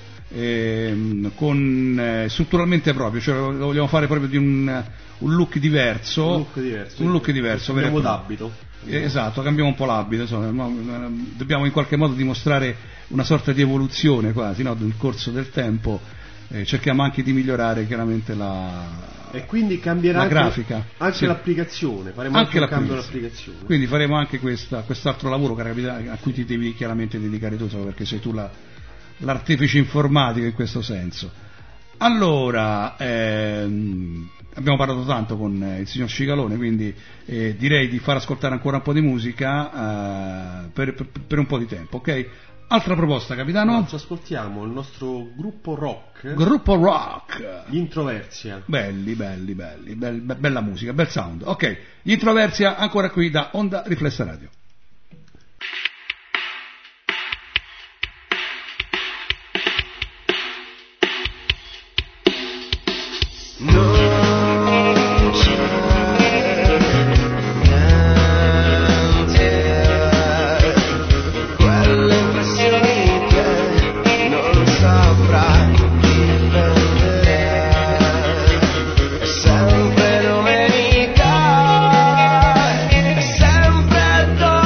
[SPEAKER 2] strutturalmente proprio, cioè lo vogliamo fare proprio di un look diverso. Un look diverso.
[SPEAKER 3] Cambiamo d'abito.
[SPEAKER 2] Esatto, cambiamo un po' l'abito, insomma, dobbiamo in qualche modo dimostrare una sorta di evoluzione quasi, no? Nel corso del tempo cerchiamo anche di migliorare chiaramente
[SPEAKER 3] e quindi cambierà
[SPEAKER 2] la grafica,
[SPEAKER 3] anche
[SPEAKER 2] sì.
[SPEAKER 3] L'applicazione, faremo anche un cambio all'applicazione.
[SPEAKER 2] Quindi faremo anche quest'altro lavoro a cui ti devi chiaramente dedicare tu, perché sei tu l'artefice informatico in questo senso. Allora, abbiamo parlato tanto con il signor Cicalone, quindi direi di far ascoltare ancora un po' di musica per un po' di tempo, ok? Altra proposta, capitano?
[SPEAKER 3] Ci ascoltiamo il nostro gruppo rock. Gli Introversia.
[SPEAKER 2] Belli, bella musica, bel sound. Ok, gli Introversia ancora qui da Onda Riflessa Radio.
[SPEAKER 4] Sempre domenica, sempre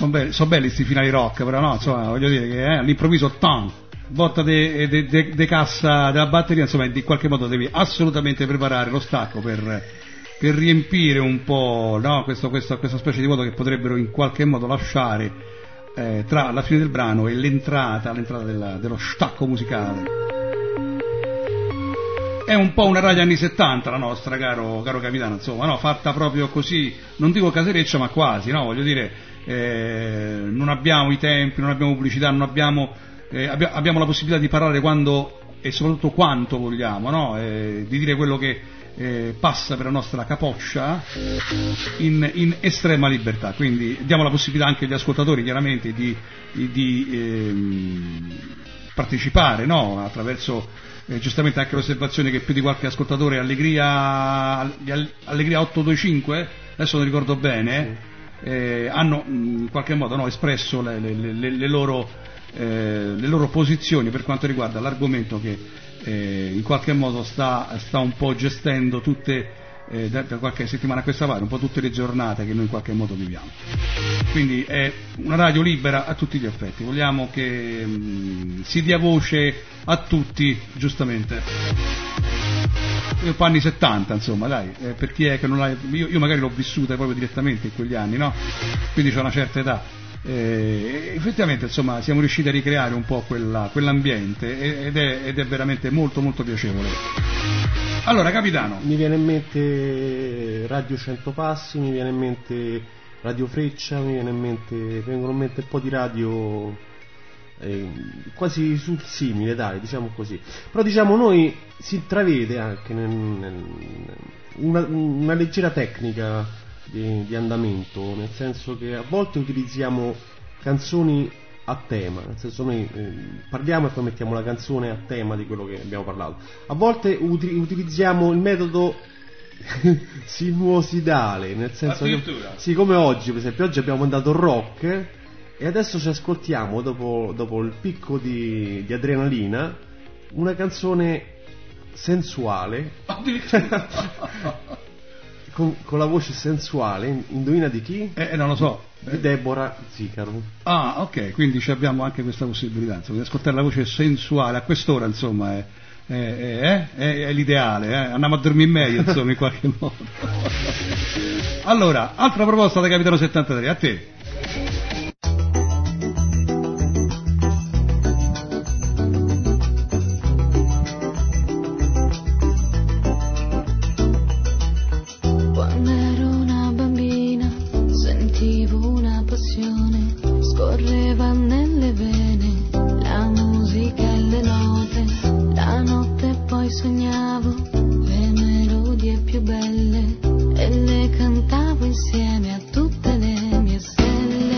[SPEAKER 2] sono belli sti finali rock, però no, insomma, voglio dire che all'improvviso botta de cassa della batteria, insomma, in qualche modo devi assolutamente preparare lo stacco per riempire un po', no, questa specie di vuoto che potrebbero in qualche modo lasciare tra la fine del brano e l'entrata dello stacco musicale. È un po' una radio anni 70 la nostra, caro capitano, insomma, no? Fatta proprio così, non dico casereccia, ma quasi, no? Voglio dire, non abbiamo i tempi, non abbiamo pubblicità, non abbiamo la possibilità di parlare quando e soprattutto quanto vogliamo, no? Di dire quello che passa per la nostra capoccia in estrema libertà. Quindi diamo la possibilità anche agli ascoltatori, chiaramente, di partecipare, no? Attraverso giustamente anche l'osservazione che più di qualche ascoltatore Allegria 825, adesso non ricordo bene, hanno in qualche modo, no, espresso le loro posizioni per quanto riguarda l'argomento che in qualche modo sta un po' gestendo tutte da qualche settimana a questa parte, un po' tutte le giornate che noi in qualche modo viviamo. Quindi è una radio libera a tutti gli effetti, vogliamo che si dia voce a tutti, giustamente. Io un po' anni 70, insomma, dai, per chi è che non l'ha, io magari l'ho vissuta proprio direttamente in quegli anni, no? Quindi c'ho una certa età. Effettivamente, insomma, siamo riusciti a ricreare un po' quell'ambiente ed è veramente molto molto piacevole. Allora, capitano,
[SPEAKER 3] mi viene in mente Radio 100 Passi, mi viene in mente Radio Freccia, vengono in mente un po' di radio quasi sul simile, dai, diciamo così. Però diciamo noi si intravede anche una leggera tecnica di andamento, nel senso che a volte utilizziamo canzoni a tema, nel senso noi parliamo e poi mettiamo la canzone a tema di quello che abbiamo parlato. A volte utilizziamo il metodo sinuosidale, nel senso che sì, come oggi, per esempio, oggi abbiamo mandato rock e adesso ci ascoltiamo dopo il picco di adrenalina una canzone sensuale con la voce sensuale, indovina di chi?
[SPEAKER 2] Non lo so.
[SPEAKER 3] Di Deborah Zicaro.
[SPEAKER 2] Ah, ok, quindi abbiamo anche questa possibilità, insomma, di ascoltare la voce sensuale a quest'ora, insomma, è l'ideale, andiamo a dormire meglio, insomma, in qualche modo. Allora, altra proposta da Capitano 73, a te.
[SPEAKER 5] Scorreva nelle vene la musica e le note, la notte poi sognavo le melodie più belle e le cantavo insieme a tutte le mie stelle.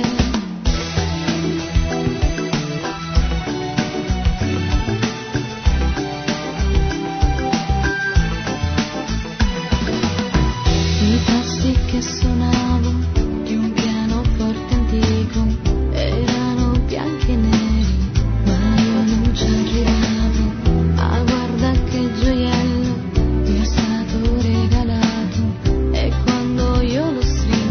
[SPEAKER 5] I tasti che suonavo di un pianoforte antico erano bianchi e neri, ma io non ci arrivavo. Ah, guarda che gioiello mi è stato regalato, e quando io lo stringo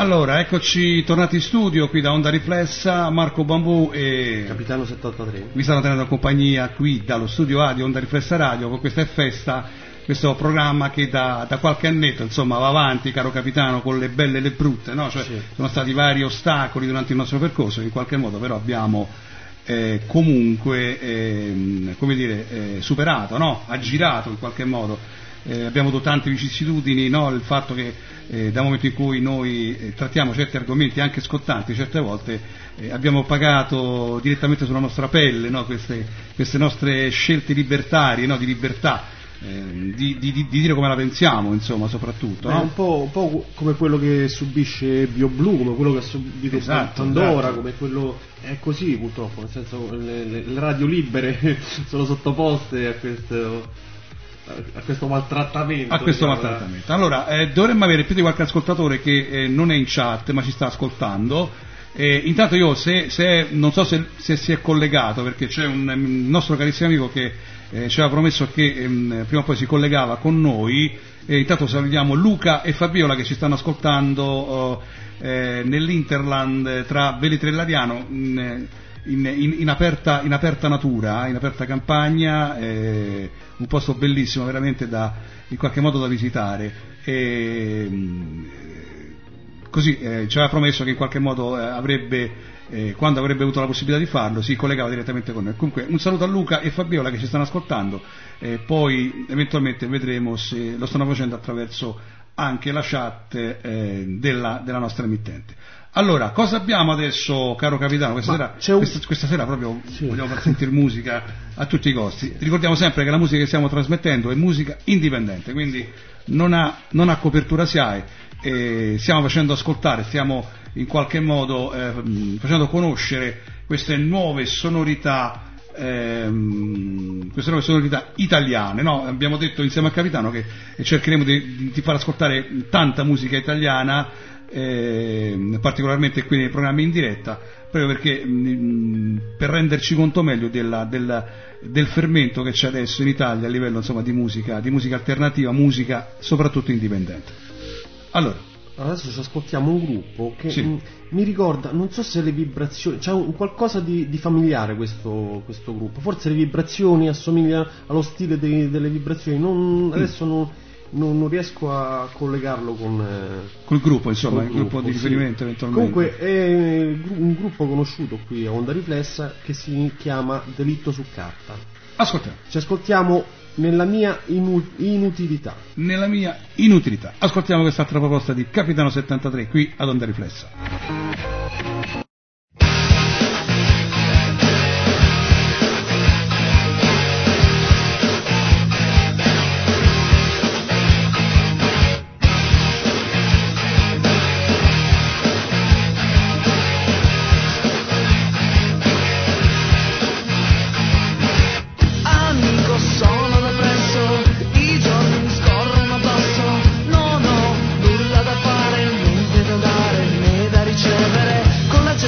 [SPEAKER 2] Allora, eccoci tornati in studio qui da Onda Riflessa, Marco Bambù e
[SPEAKER 3] Capitano 73.
[SPEAKER 2] Vi stanno tenendo compagnia qui dallo studio A di Onda Riflessa Radio con questa festa, questo programma che da qualche annetto insomma va avanti, caro capitano, con le belle e le brutte, no? Cioè, sì. Sono stati vari ostacoli durante il nostro percorso, in qualche modo però abbiamo comunque come dire, superato, no? Aggirato in qualche modo. Abbiamo avuto tante vicissitudini, no? Il fatto che dal momento in cui noi trattiamo certi argomenti anche scottanti certe volte abbiamo pagato direttamente sulla nostra pelle, no? queste nostre scelte libertarie, no? Di libertà, di dire come la pensiamo, insomma, soprattutto, no?
[SPEAKER 3] Un po' come quello che subisce BioBlu, come quello che ha subito Pandora, esatto. Come quello è così purtroppo, nel senso le radio libere sono sottoposte a questo maltrattamento.
[SPEAKER 2] Maltrattamento. Allora, dovremmo avere più di qualche ascoltatore che non è in chat ma ci sta ascoltando. Intanto io non so se si è collegato, perché c'è un nostro carissimo amico che ci aveva promesso che prima o poi si collegava con noi. Intanto salutiamo Luca e Fabiola che ci stanno ascoltando nell'Interland tra Velletri e Lariano, in aperta natura, in aperta campagna, un posto bellissimo veramente in qualche modo da visitare, così ci aveva promesso che in qualche modo quando avrebbe avuto la possibilità di farlo si collegava direttamente con noi. Comunque un saluto a Luca e Fabiola che ci stanno ascoltando, poi eventualmente vedremo se lo stanno facendo attraverso anche la chat della nostra emittente. Allora, cosa abbiamo adesso, caro capitano? Questa sera proprio sì. Vogliamo far sentire musica a tutti i costi. Ricordiamo sempre che la musica che stiamo trasmettendo è musica indipendente, quindi non ha copertura SIAE, stiamo facendo ascoltare, stiamo in qualche modo facendo conoscere queste nuove sonorità italiane, no? Abbiamo detto insieme al capitano che cercheremo di far ascoltare tanta musica italiana, particolarmente qui nei programmi in diretta, proprio perché per renderci conto meglio del fermento che c'è adesso in Italia a livello, insomma, di musica alternativa, musica soprattutto indipendente. Allora
[SPEAKER 3] adesso ci ascoltiamo un gruppo che sì. Mi ricorda, non so se le vibrazioni, c'è qualcosa di familiare questo gruppo, forse le vibrazioni assomigliano allo stile delle vibrazioni, adesso non riesco a collegarlo
[SPEAKER 2] col gruppo, insomma, il gruppo di riferimento, sì. Eventualmente.
[SPEAKER 3] Comunque è un gruppo conosciuto qui a Onda Riflessa che si chiama Delitto su Carta.
[SPEAKER 2] Ascoltiamo.
[SPEAKER 3] Ci ascoltiamo Nella mia inutilità.
[SPEAKER 2] Nella mia inutilità. Ascoltiamo quest'altra proposta di Capitano 73 qui ad Onda Riflessa.
[SPEAKER 9] Con la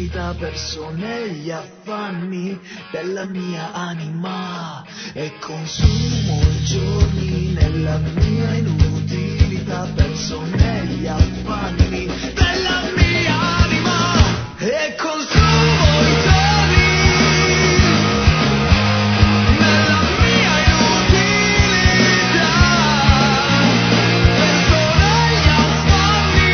[SPEAKER 1] inutilità, perso negli affanni della mia anima e consumo i giorni nella mia inutilità, perso negli affanni della mia anima e consumo i giorni nella mia inutilità, perso negli affanni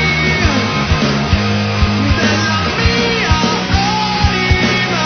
[SPEAKER 1] della mia anima.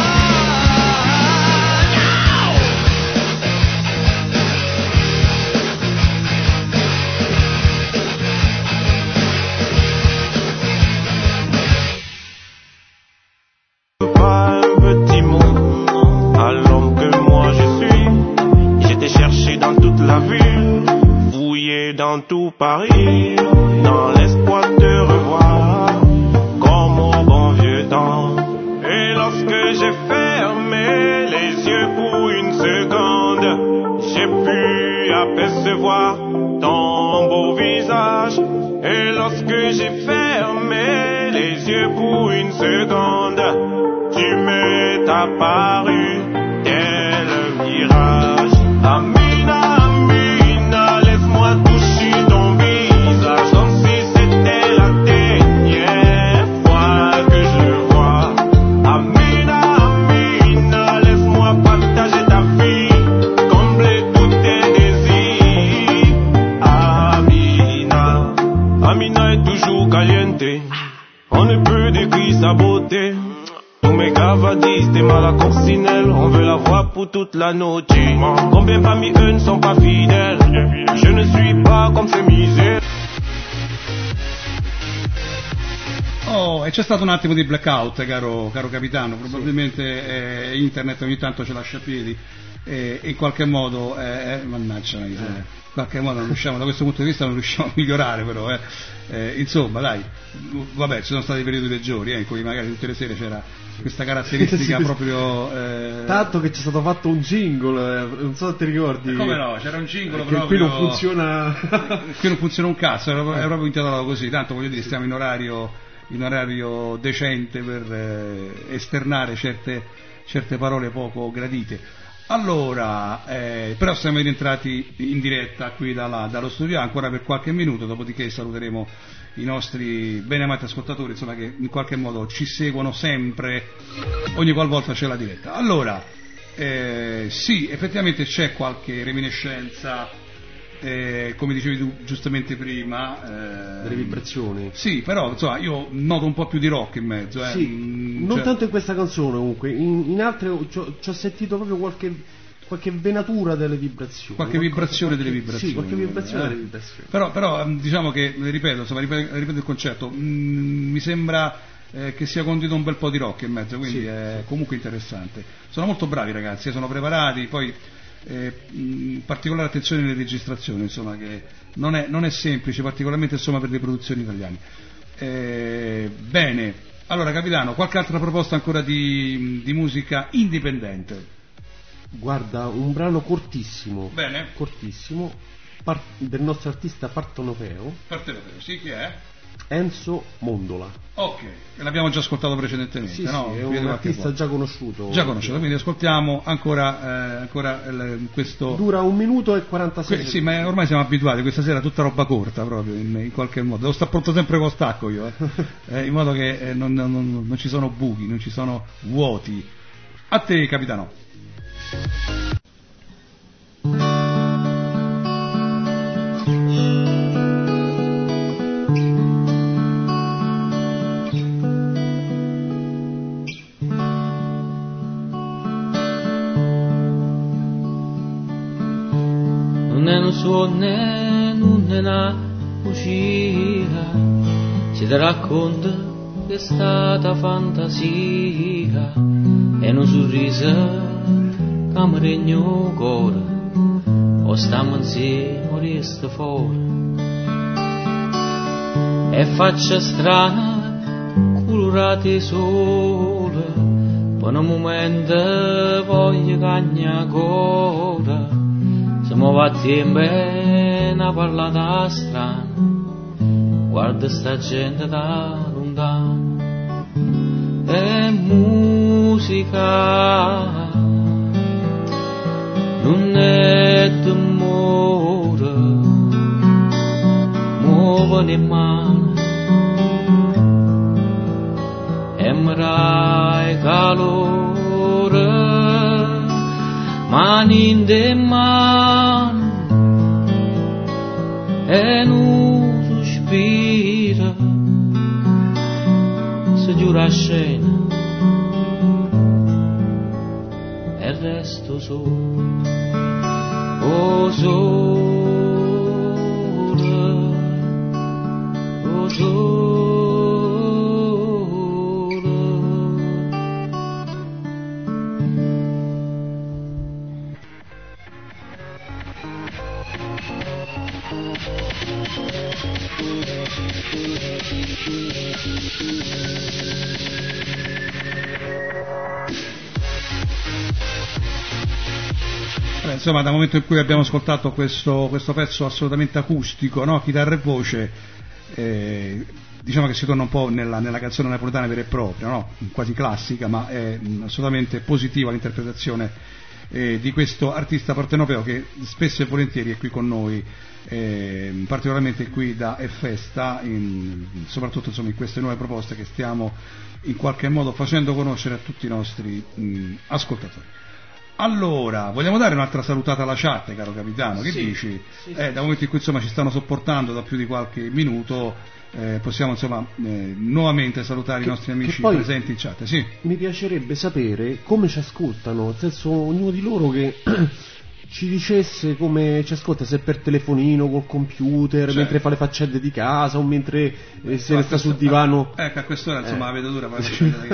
[SPEAKER 9] Pas un petit mot à l'homme que moi je suis. J'étais cherché dans toute la ville, fouillé dans tout Paris, dans l'espoir de te revoir comme au bon vieux temps. Et lorsque j'ai fermé les yeux pour une seconde, j'ai pu apercevoir ton beau visage. Et lorsque j'ai fermé les yeux pour une seconde, tu m'es apparu tel un mirage. Amina, Amina, laisse-moi toucher ton visage comme si c'était la dernière fois que je le vois. Amina, Amina, laisse-moi partager ta vie, combler tous tes désirs. Amina, Amina est toujours caliente, on ne peut décrire sa beauté. Tous mes gavadis, t'es mal à coccinelle, on veut la voir pour toute la noche. Combien parmi eux ne sont pas fidèles? Je ne suis pas comme ces misères.
[SPEAKER 2] Oh, e c'è stato un attimo di blackout, caro capitano, probabilmente internet ogni tanto ce lascia a piedi e in qualche modo, mannaggia, in qualche modo non riusciamo, da questo punto di vista non riusciamo a migliorare, però insomma dai, vabbè, ci sono stati periodi peggiori in cui magari tutte le sere c'era questa caratteristica proprio
[SPEAKER 3] tanto che c'è stato fatto un jingle, non so se ti ricordi.
[SPEAKER 2] Come no, c'era un jingle
[SPEAKER 3] che
[SPEAKER 2] proprio,
[SPEAKER 3] qui non funziona
[SPEAKER 2] qui non funziona un cazzo, è proprio intitolato così, tanto voglio dire stiamo in orario decente per esternare certe parole poco gradite. Allora, però siamo rientrati in diretta qui dallo studio ancora per qualche minuto, dopodiché saluteremo i nostri beneamati ascoltatori, insomma, che in qualche modo ci seguono sempre ogni qualvolta c'è la diretta. Allora, sì, effettivamente c'è qualche reminiscenza, come dicevi tu giustamente prima,
[SPEAKER 3] delle vibrazioni.
[SPEAKER 2] Sì, però insomma io noto un po' più di rock in mezzo.
[SPEAKER 3] Sì, non tanto in questa canzone comunque, in altre ci ho sentito proprio qualche venatura delle vibrazioni.
[SPEAKER 2] Qualche vibrazione delle vibrazioni.
[SPEAKER 3] Sì, qualche vibrazione delle vibrazioni.
[SPEAKER 2] Però diciamo che, ripeto il concetto, mi sembra che sia condito un bel po' di rock in mezzo, quindi è comunque interessante. Sono molto bravi ragazzi, sono preparati, poi particolare attenzione alle registrazioni, insomma, che non è semplice, particolarmente insomma per le produzioni italiane. Bene, allora capitano, qualche altra proposta ancora di musica indipendente?
[SPEAKER 3] Guarda, un brano cortissimo.
[SPEAKER 2] Bene.
[SPEAKER 3] Cortissimo, del nostro artista partenopeo.
[SPEAKER 2] Partenopeo, sì, chi è?
[SPEAKER 3] Enzo Mondola.
[SPEAKER 2] Ok, l'abbiamo già ascoltato precedentemente,
[SPEAKER 3] sì,
[SPEAKER 2] no?
[SPEAKER 3] Sì, è un artista già conosciuto.
[SPEAKER 2] Quindi ascoltiamo ancora questo.
[SPEAKER 3] Dura 1 minuto e 46
[SPEAKER 2] Sì, ma ormai siamo abituati, questa sera tutta roba corta proprio, in qualche modo. Devo stare pronto sempre con stacco io, in modo che non ci sono buchi, non ci sono vuoti. A te, capitano.
[SPEAKER 10] Non suona, non è una uscita, si ti racconta che è stata fantasia e un sorriso che mi regno cuore, o stiamo insieme o resta fuori, e faccia strana, colorate sole, per un momento voglio cagna ancora. Siamo fatti bene a parlare strano, guarda sta gente da lontano, e musica non è d'amore, muove le mani e mi dai calore, mani in de mani e non sospira, se giura a scena e resto solo, oh solo, oh solo.
[SPEAKER 2] Insomma, dal momento in cui abbiamo ascoltato questo pezzo assolutamente acustico, no? Chitarra e voce, diciamo che si torna un po' nella canzone napoletana vera e propria, no? Quasi classica, ma è assolutamente positiva l'interpretazione di questo artista partenopeo che spesso e volentieri è qui con noi, particolarmente qui da Festa, soprattutto insomma, in queste nuove proposte che stiamo in qualche modo facendo conoscere a tutti i nostri ascoltatori. Allora, vogliamo dare un'altra salutata alla chat, caro capitano, che dici? Sì. Dal momento in cui insomma ci stanno sopportando da più di qualche minuto, possiamo insomma nuovamente salutare i nostri amici presenti in chat. Sì.
[SPEAKER 3] Mi piacerebbe sapere come ci ascoltano, nel senso ognuno di loro che ci dicesse come ci ascolta, se per telefonino, col computer, mentre fa le faccende di casa o mentre se ne sta sul divano.
[SPEAKER 2] Ecco, a quest'ora insomma la vedatura fa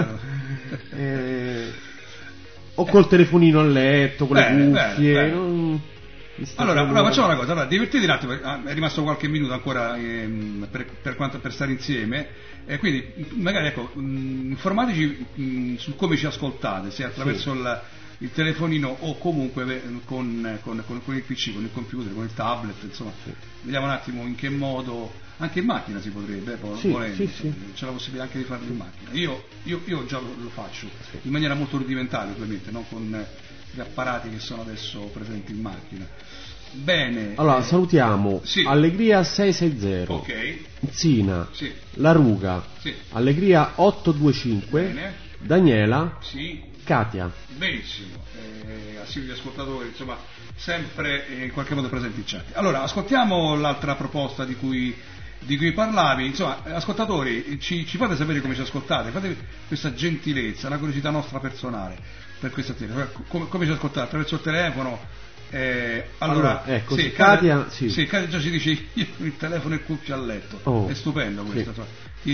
[SPEAKER 3] o col telefonino a letto, con le cuffie.
[SPEAKER 2] Allora facciamo una cosa, allora, divertiti un attimo, è rimasto qualche minuto ancora per stare insieme, e quindi magari ecco, informateci su come ci ascoltate, se attraverso il telefonino o comunque con il PC, con il computer, con il tablet, insomma, vediamo un attimo in che modo. Anche in macchina si potrebbe, volendo, c'è la possibilità anche di farlo in macchina. Io già lo faccio in maniera molto rudimentale, ovviamente, non con gli apparati che sono adesso presenti in macchina. Bene.
[SPEAKER 3] Allora salutiamo Allegria 660, Zina, La Ruga, Allegria 825, bene. Daniela, Katia.
[SPEAKER 2] Benissimo, assidui ascoltatori, insomma, sempre in qualche modo presenti in chat. Allora, ascoltiamo l'altra proposta di cui parlavi, insomma, ascoltatori, ci fate sapere come ci ascoltate, fate questa gentilezza, una curiosità nostra personale per questa sera, come ci ascoltate, attraverso il telefono, allora ecco, Katia già ci dice io il telefono e cuffia a letto, è stupendo questo,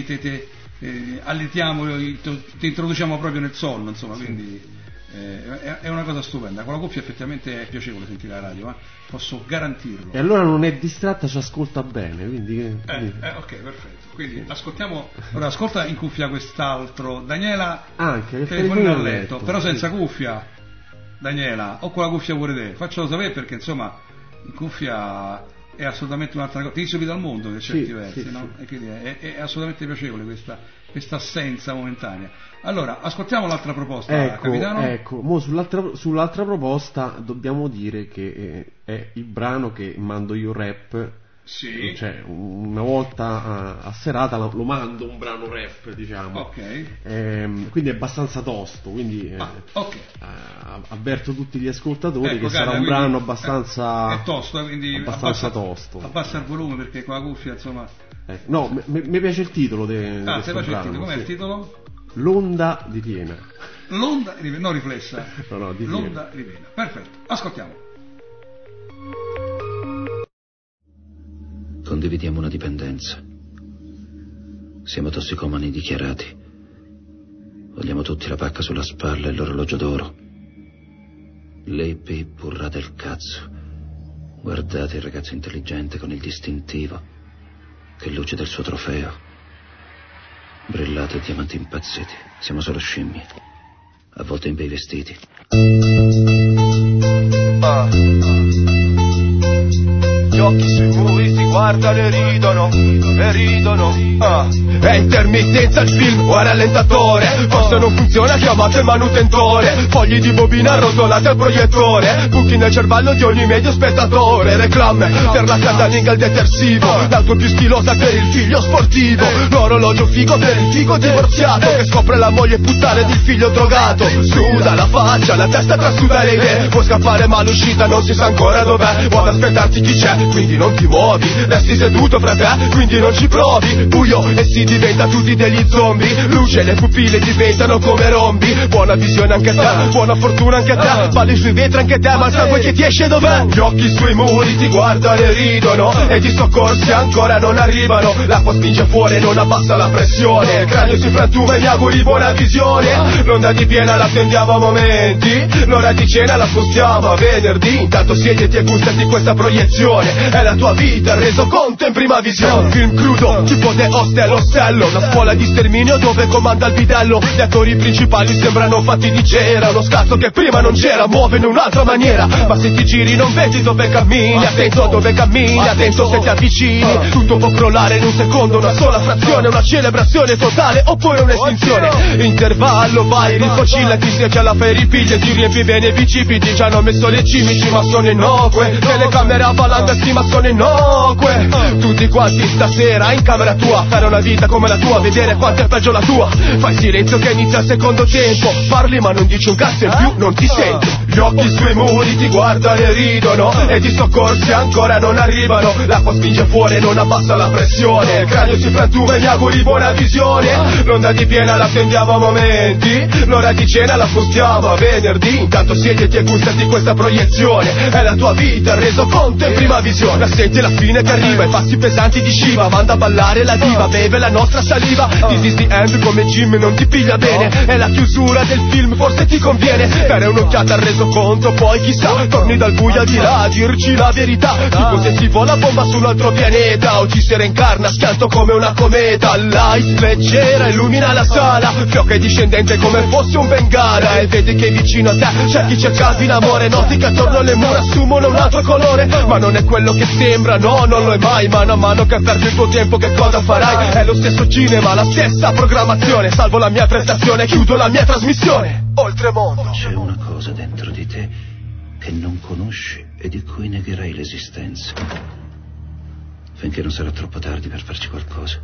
[SPEAKER 2] allitiamo, ti introduciamo proprio nel sonno, insomma, quindi è una cosa stupenda. Con la cuffia effettivamente è piacevole sentire la radio, posso garantirlo.
[SPEAKER 3] E allora non è distratta, ci ascolta bene, quindi
[SPEAKER 2] ok, perfetto. Quindi ascolta in cuffia quest'altro, Daniela,
[SPEAKER 3] anche il
[SPEAKER 2] telefonino a letto, però senza cuffia, Daniela, o con la cuffia pure te, faccelo sapere, perché insomma in cuffia è assolutamente un'altra cosa, ti isoli dal mondo per certi versi, no? E quindi è assolutamente piacevole questa assenza momentanea. Allora, ascoltiamo l'altra proposta, capitano.
[SPEAKER 3] Ecco, mo sull'altra proposta dobbiamo dire che è il brano che mando io rap.
[SPEAKER 2] Sì.
[SPEAKER 3] Cioè, una volta a serata lo mando un brano rap, diciamo.
[SPEAKER 2] Ok.
[SPEAKER 3] Quindi è abbastanza tosto, quindi avverto tutti gli ascoltatori che sarà un brano abbastanza
[SPEAKER 2] è tosto, quindi
[SPEAKER 3] abbastanza tosto.
[SPEAKER 2] Abbassa il volume, perché con la cuffia, insomma.
[SPEAKER 3] No, mi piace il titolo di questo
[SPEAKER 2] brano. Com'è il titolo?
[SPEAKER 3] L'onda di Piena.
[SPEAKER 2] L'onda no, riflessa.
[SPEAKER 3] No, di
[SPEAKER 2] l'onda di Piena. Perfetto, ascoltiamo.
[SPEAKER 11] Condividiamo una dipendenza. Siamo tossicomani dichiarati. Vogliamo tutti la pacca sulla spalla e l'orologio d'oro. L'EP burra del cazzo. Guardate il ragazzo intelligente con il distintivo che luce del suo trofeo. Brillato e diamanti impazziti. Siamo solo scimmie, a volte in bei vestiti.
[SPEAKER 4] Gli occhi sui muri si guardano e ridono,
[SPEAKER 12] È intermittenza il film o è rallentatore? Forse non funziona, chiamate il manutentore. Fogli di bobina arrotolate al proiettore, buchi nel cervello di ogni medio spettatore. Reclame per la casalinga al detersivo, l'auto più stilosa per il figlio sportivo, l'orologio figo per il figo divorziato che scopre la moglie puttana ed il figlio drogato. Suda la faccia, la testa trasuda le idee, può scappare ma l'uscita non si sa ancora dov'è. Vuoi aspettarti chi c'è, quindi non ti muovi, resti seduto fra te, quindi non ci provi. Buio e si diventa tutti degli zombie, luce le pupille diventano come rombi. Buona visione anche te, buona fortuna anche te, balli sui vetri anche te, ma il sangue che ti esce dov'è? Gli occhi sui muri ti guardano e ridono, ed i soccorsi ancora non arrivano. L'acqua spinge fuori e non abbassa la pressione, il cranio si frantuma e mi auguri buona visione. L'onda di piena la attendiamo a momenti, l'ora di cena la spostiamo a venerdì. Intanto siediti e gustati questa proiezione, è la tua vita reso conto in prima visione. Un film crudo tipo The Hostel Ostello, una scuola di sterminio dove comanda il bidello. Gli attori principali sembrano fatti di cera, uno scazzo che prima non c'era muove in un'altra maniera. Ma se ti giri non vedi dove cammini, attento a dove cammini, attento se ti avvicini. Tutto può crollare in un secondo, una sola frazione, una celebrazione totale oppure un'estinzione. Intervallo, vai, rifocillati, se già la fai ripiglia, ti riempi bene i bicipiti. Ci hanno messo le cimici ma sono innocue, telecamere a valanga sì ma sono innocue. Tutti quanti stasera in camera tua, fare una vita come la tua, vedere quanto è peggio la tua. Fai silenzio che inizia il secondo tempo, parli ma non dici un cazzo in più, non ti sento. Gli occhi sui muri ti guardano e ridono, ed i soccorsi ancora non arrivano. L'acqua spinge fuori e non abbassa la pressione, il cranio si frantuma e mi auguri buona visione. L'onda di piena la attendiamo a momenti, l'ora di cena la spostiamo a venerdì. Intanto siediti e gustati questa proiezione, è la tua vita reso conto in prima visione. Senti la fine che arriva, i passi pesanti di Shiva, manda a ballare la diva, beve la nostra saliva. This is the end come Jim non ti piglia bene, è la chiusura del film, forse ti conviene dare un'occhiata al resoconto, poi chissà torni dal buio al di là a dirci la verità. Tipo se si vola bomba su un altro pianeta o ci si reincarna schianto come una cometa. Light leggera illumina la sala, fiocca e discendente come fosse un bengala, e vedi che vicino a te c'è chi cercavi in amore. Noti che attorno alle mura assumono un altro colore, ma non è quello che sembra, no, non lo è mai. Mano a mano che perdi il tuo tempo che cosa farai? È lo stesso cinema, la stessa programmazione. Salvo la mia prestazione, chiudo la mia trasmissione. Oltremondo.
[SPEAKER 11] C'è una cosa dentro di te che non conosci e di cui negherai l'esistenza, finché non sarà troppo tardi per farci qualcosa.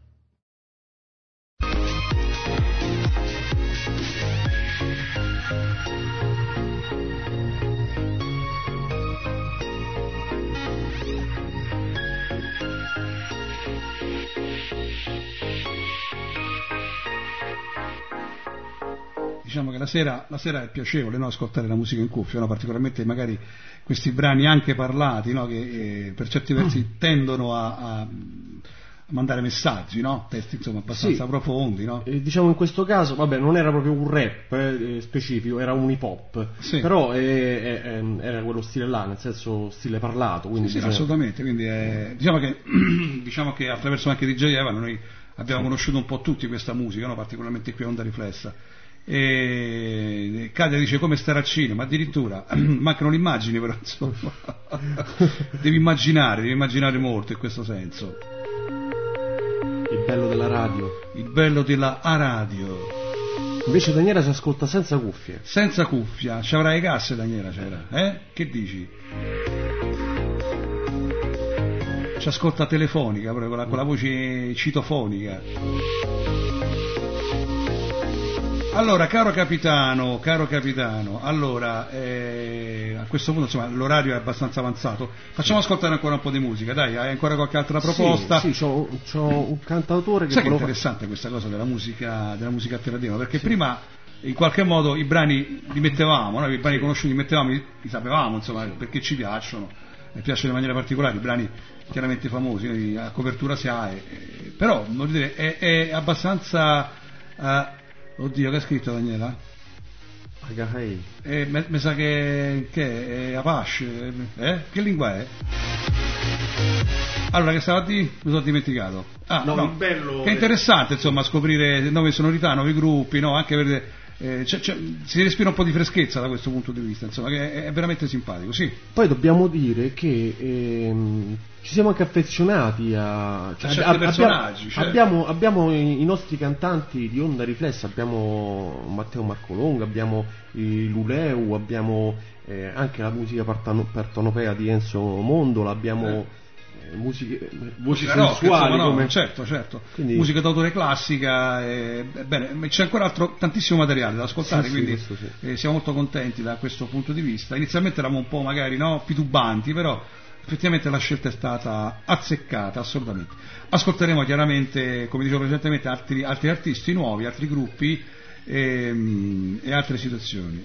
[SPEAKER 2] Diciamo che la sera è piacevole, no, ascoltare la musica in cuffia, no? Particolarmente magari questi brani anche parlati, no? Che per certi versi tendono a mandare messaggi, no? Testi insomma abbastanza profondi, no?
[SPEAKER 3] Diciamo in questo caso, vabbè, non era proprio un rap specifico, era un hip hop, sì. Però era quello stile là, nel senso stile parlato, quindi
[SPEAKER 2] sì, assolutamente, quindi diciamo che attraverso anche DJ Evan noi abbiamo conosciuto un po' tutti questa musica, no? Particolarmente qui a Onda Riflessa. E Katia dice come stare al cinema, addirittura mancano le immagini, però insomma devi immaginare molto in questo senso.
[SPEAKER 3] Il bello della radio.
[SPEAKER 2] Il bello della radio.
[SPEAKER 3] Invece Daniela si ascolta senza cuffie.
[SPEAKER 2] Senza cuffia, ci avrai le casse Daniela, Che dici? Ci ascolta telefonica, proprio con la voce citofonica. Allora, caro capitano, allora, a questo punto insomma l'orario è abbastanza avanzato, facciamo ascoltare ancora un po' di musica, dai, hai ancora qualche altra proposta?
[SPEAKER 3] Sì, c'ho un cantautore che...
[SPEAKER 2] Sai che è interessante questa cosa della musica alternativa, perché prima in qualche modo i brani li mettevamo, no? I brani conosciuti li mettevamo, li sapevamo, insomma, perché ci piacciono in maniera particolare, i brani chiaramente famosi, a copertura si ha, però voglio dire, è abbastanza... Oddio, che ha scritto Daniela? Mi sa che è Apache, Che lingua è? Allora, che stava a dire? Mi sono dimenticato.
[SPEAKER 3] No. Bello,
[SPEAKER 2] che è interessante, insomma, scoprire nuove sonorità, nuovi gruppi, no? Anche per si respira un po' di freschezza da questo punto di vista, insomma, che è veramente simpatico, sì.
[SPEAKER 3] Poi dobbiamo dire che ci siamo anche affezionati a
[SPEAKER 2] certi personaggi.
[SPEAKER 3] Abbiamo i nostri cantanti di Onda Riflessa, abbiamo Matteo Marcolonga, abbiamo Luleu, abbiamo anche la musica partenopea di Enzo Mondola, abbiamo voci sensuali,
[SPEAKER 2] no,
[SPEAKER 3] come...
[SPEAKER 2] certo.
[SPEAKER 3] Quindi...
[SPEAKER 2] musica d'autore classica, bene, c'è ancora tantissimo materiale da ascoltare, quindi siamo molto contenti da questo punto di vista. Inizialmente eravamo un po' magari titubanti, però effettivamente la scelta è stata azzeccata, assolutamente. Ascolteremo chiaramente, come dicevo precedentemente, altri artisti nuovi, altri gruppi e altre situazioni.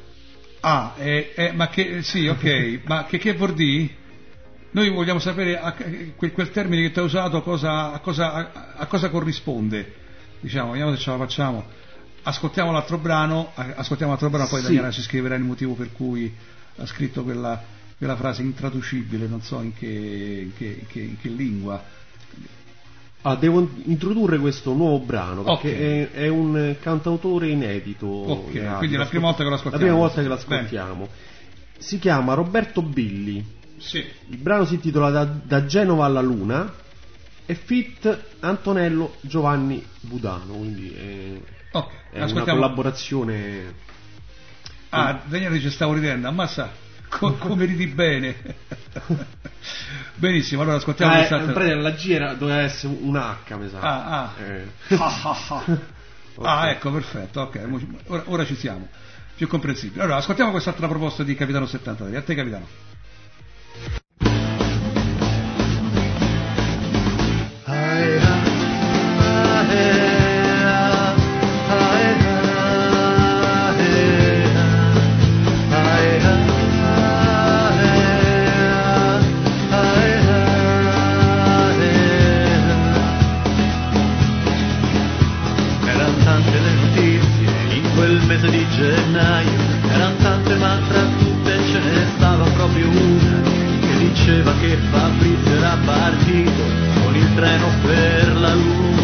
[SPEAKER 2] Ma che vuol dire? Noi vogliamo sapere quel termine che tu hai usato a cosa corrisponde, diciamo, vediamo se ce la facciamo. Ascoltiamo l'altro brano, poi sì. Daniela ci scriverà il motivo per cui ha scritto quella frase intraducibile, non so in che lingua.
[SPEAKER 3] Devo introdurre questo nuovo brano perché è un cantautore inedito.
[SPEAKER 2] Quindi è la prima volta che lo ascoltiamo.
[SPEAKER 3] La prima volta che lo ascoltiamo. Si chiama Roberto Billi.
[SPEAKER 2] Sì.
[SPEAKER 3] Il brano si intitola Da Genova alla Luna e feat Antonello Giovanni Budano, quindi è una collaborazione.
[SPEAKER 2] Daniele dice stavo ridendo, ammazza come ridi bene. Benissimo, allora ascoltiamo
[SPEAKER 3] la G doveva essere un H, mi sa.
[SPEAKER 2] Ecco, perfetto, ok, ora ci siamo, più comprensibile. Allora ascoltiamo quest'altra proposta di Capitano 73. A te, Capitano.
[SPEAKER 13] Erano tante le notizie in quel mese di gennaio, erano tante ma tra tutte ce ne stava proprio una che diceva che Fabrizio era partito con il treno per la luna.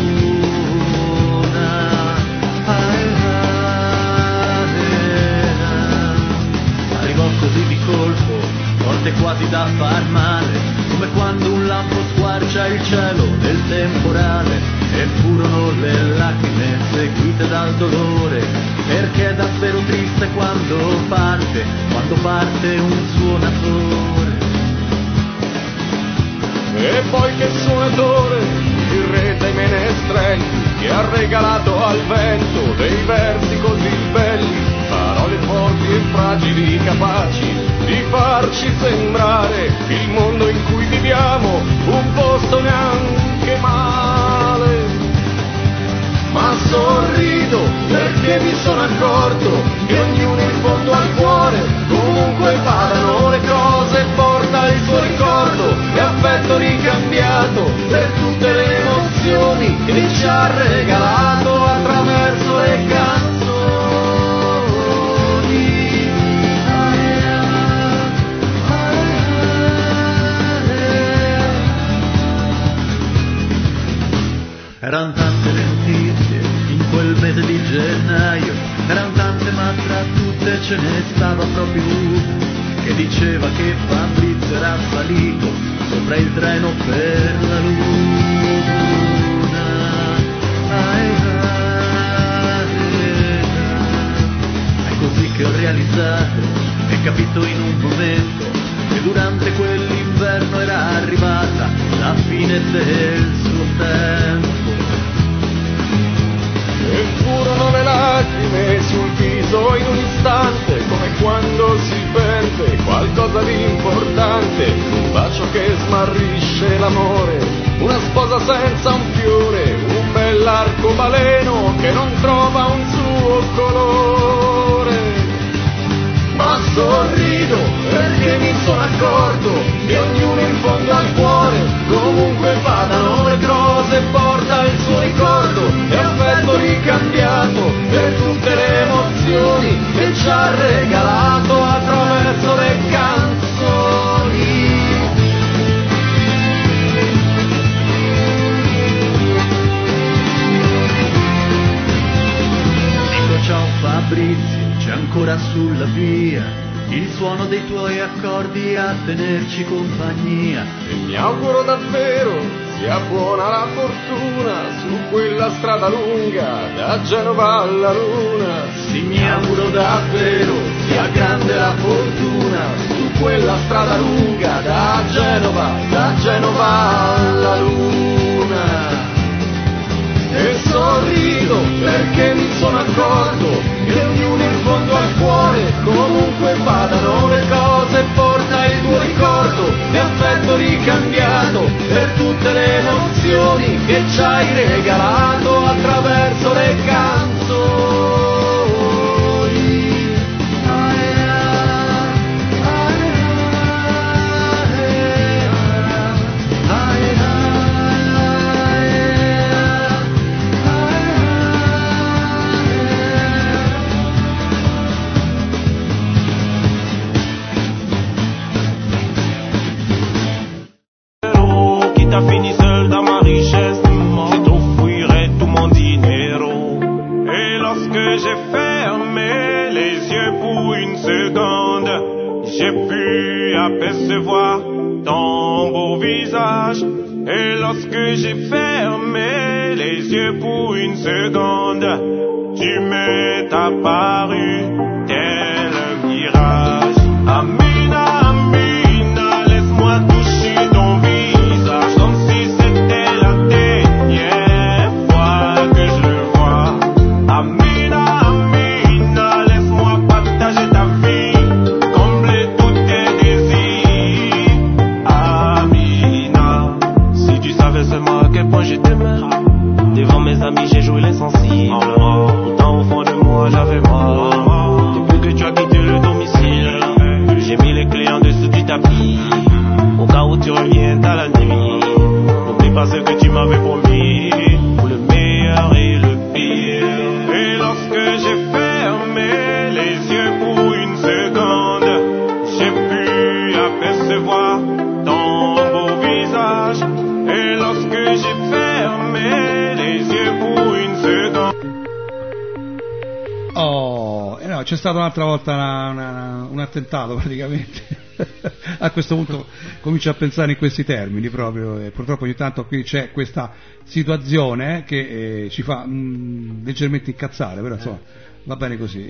[SPEAKER 13] Arrivò così di colpo, forte quasi da far male, come quando un lampo squarcia il cielo nel temporale. E furono le lacrime seguite dal dolore, perché è davvero triste quando parte un suonatore.
[SPEAKER 12] E poi che suonatore, il re dei menestrelli, che ha regalato al vento dei versi così belli, parole forti e fragili, capaci di farci sembrare il mondo in cui viviamo un posto neanche male. Ma sorrido perché mi sono accorto che ognuno in fondo al cuore, comunque vadano le cose, porta il suo ricordo e affetto ricambiato per tutte le emozioni che ci ha regalato attraverso le canzoni.
[SPEAKER 13] Erano tante le notizie in quel mese di gennaio, erano tante ma tra tutte ce ne stava proprio una che diceva che Fabrizio era salito sopra il treno per la luna. È così che ho realizzato e capito in un momento che durante quell'inverno era arrivata la fine del suo tempo.
[SPEAKER 12] E furono le lacrime sul viso in un istante, come quando si perde qualcosa di importante, un bacio che smarrisce l'amore, una sposa senza un fiore, un bell'arcobaleno che non trova un suo colore. Ma sorrido perché mi sono accorto che ognuno in fondo al cuore, comunque vadano le cose, porta il suo ricordo e affetto ricambiato per tutte le emozioni che ci ha regalato attraverso le canzoni.
[SPEAKER 13] Dico ciao Fabrizio, c'è ancora sulla via il suono dei tuoi accordi a tenerci compagnia.
[SPEAKER 12] E mi auguro davvero sia buona la fortuna su quella strada lunga da Genova alla Luna.
[SPEAKER 13] Sì, mi auguro davvero sia grande la fortuna su quella strada lunga da Genova alla Luna. E sorrido perché mi sono accorto che ognuno in fondo al cuore, comunque vadano le cose, porta il tuo ricordo di affetto ricambiato per tutte le emozioni che ci hai regalato attraverso le canzoni.
[SPEAKER 9] T'as fini seul dans ma richesse, je t'offrirai tout mon dinero. Et lorsque j'ai fermé les yeux pour une seconde, j'ai pu apercevoir ton beau visage. Et lorsque j'ai fermé les yeux pour une seconde, tu m'es apparu tel un mirage. Amina, Amina, laisse-moi toucher ton visage comme si c'était la dernière fois que je le vois. Amina, Amina, laisse-moi partager ta vie, combler tous tes désirs. Amina, si tu savais seulement à quel point je t'aimais. Devant mes amis j'ai joué l'insensible, pourtant au fond de moi j'avais mal. Depuis que tu as quitté le domicile, j'ai mis les clés en dessous du tapis, au cas où tu reviens à la nuit. N'oublie pas ce que tu m'avais promis, pour le meilleur et le pire. Et lorsque j'ai fermé les yeux pour une seconde, j'ai pu apercevoir ton beau visage. Et lorsque j'ai fermé les yeux pour une seconde.
[SPEAKER 2] Oh, no, c'è stato un'altra volta un attentato praticamente. A questo punto comincio a pensare in questi termini proprio, e purtroppo ogni tanto qui c'è questa situazione che ci fa leggermente incazzare, però insomma va bene così.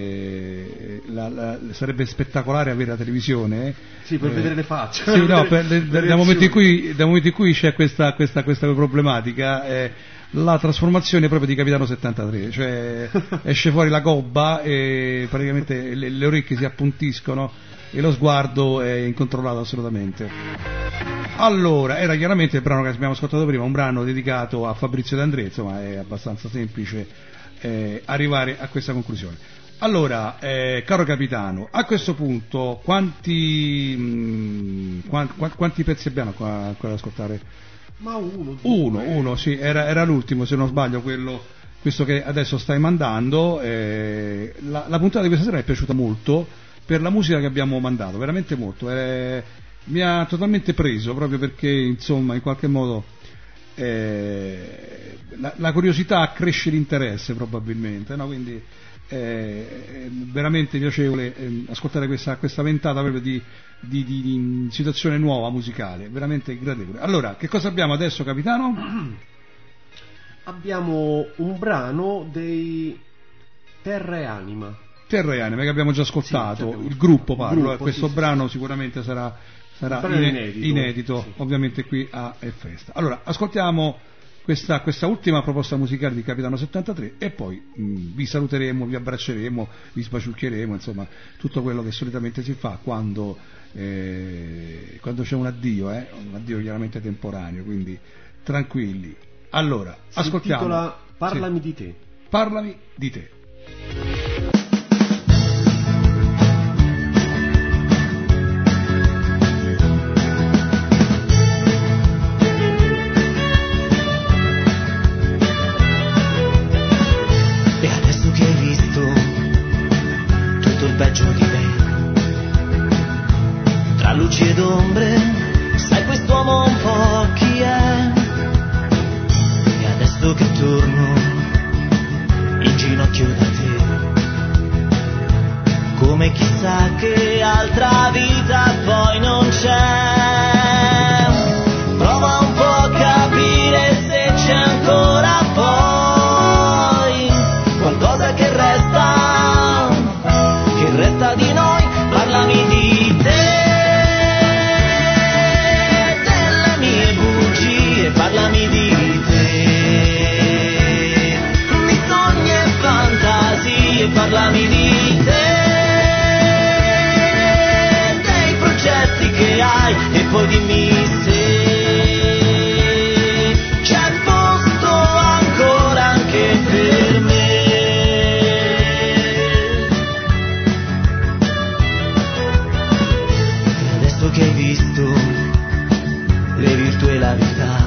[SPEAKER 2] Sarebbe spettacolare avere la televisione.
[SPEAKER 3] Sì, per vedere le facce.
[SPEAKER 2] Sì, no, dal momento in cui c'è questa problematica, la trasformazione proprio di Capitano 73, cioè esce fuori la gobba e praticamente le orecchie si appuntiscono e lo sguardo è incontrollato assolutamente. Allora, era chiaramente il brano che abbiamo ascoltato prima, un brano dedicato a Fabrizio D'Andrea, insomma è abbastanza semplice arrivare a questa conclusione. Allora, caro capitano, a questo punto quanti pezzi abbiamo qua da ascoltare?
[SPEAKER 3] Ma
[SPEAKER 2] uno, sì, era l'ultimo se non sbaglio, questo che adesso stai mandando. La puntata di questa sera mi è piaciuta molto per la musica che abbiamo mandato, veramente molto, mi ha totalmente preso, proprio perché insomma in qualche modo la curiosità accresce l'interesse probabilmente, no? Quindi è veramente piacevole ascoltare questa ventata proprio di situazione nuova musicale, veramente gradevole. Allora, che cosa abbiamo adesso, capitano?
[SPEAKER 3] Abbiamo un brano dei Terra e Anima
[SPEAKER 2] che abbiamo già ascoltato, il gruppo parlo, questo brano sicuramente sarà inedito sì. Ovviamente qui a Festa. Allora, ascoltiamo questa ultima proposta musicale di Capitano 73 e poi vi saluteremo, vi abbracceremo, vi sbaciucchieremo, insomma tutto quello che solitamente si fa quando c'è un addio chiaramente temporaneo, quindi tranquilli. Allora, ascoltiamo. Si intitola
[SPEAKER 3] Parlami di te.
[SPEAKER 2] Parlami di te.
[SPEAKER 14] E adesso che hai visto tutto il peggio di me, tra luci ed ombre, sai quest'uomo un po' chi è. E adesso che torno in ginocchio da te, chissà che altra vita poi non c'è. Prova un po' a capire se c'è ancora poi qualcosa che resta di noi. Parlami di te, delle mie bugie, parlami di te, di sogni e fantasie, parlami di te, dei progetti che hai e poi dimmi se c'è posto ancora anche per me. Adesso che hai visto le virtù e la verità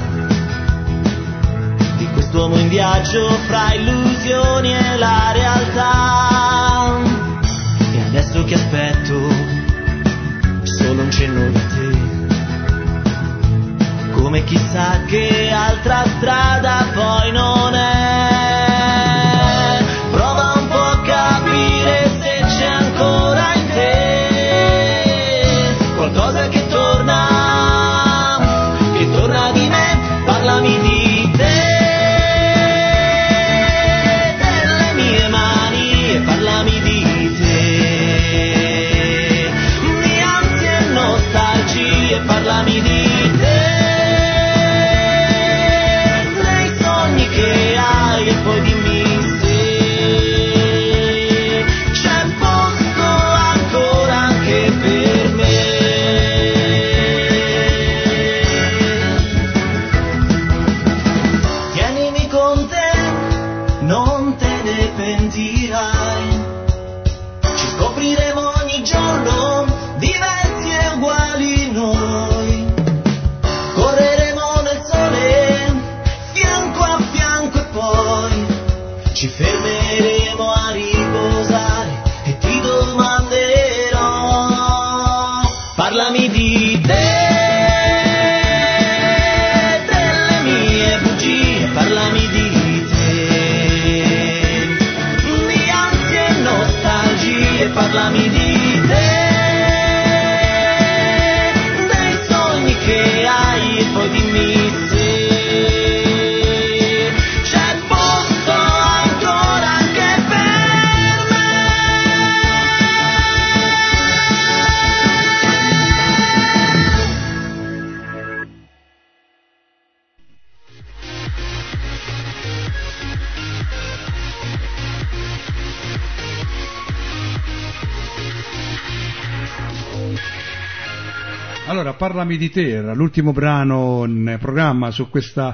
[SPEAKER 14] di quest'uomo in viaggio fra illusioni e la realtà, e adesso che aspetto solo un cenno da te, come chissà che altra strada poi non è. Prova un po' a capire se c'è ancora in te qualcosa che torna di me. Parlami di te, delle mie mani, e parlami di te, di ansie e nostalgie, parlami di te, dei sogni che hai e poi dimmi se c'è posto ancora anche per me. Tienimi con te, non te ne pentirai, ci scopriremo ogni giorno diversi e uguali noi, correremo nel sole fianco a fianco e poi ci fermeremo a riposare e ti domanderò. Parlami di te, delle mie bugie, parlami di te, di ansie e nostalgie, parlami di te, dei sogni che hai e poi dimmi se c'è posto ancora anche per me.
[SPEAKER 2] Allora, Parlami di te era l'ultimo brano in programma su questa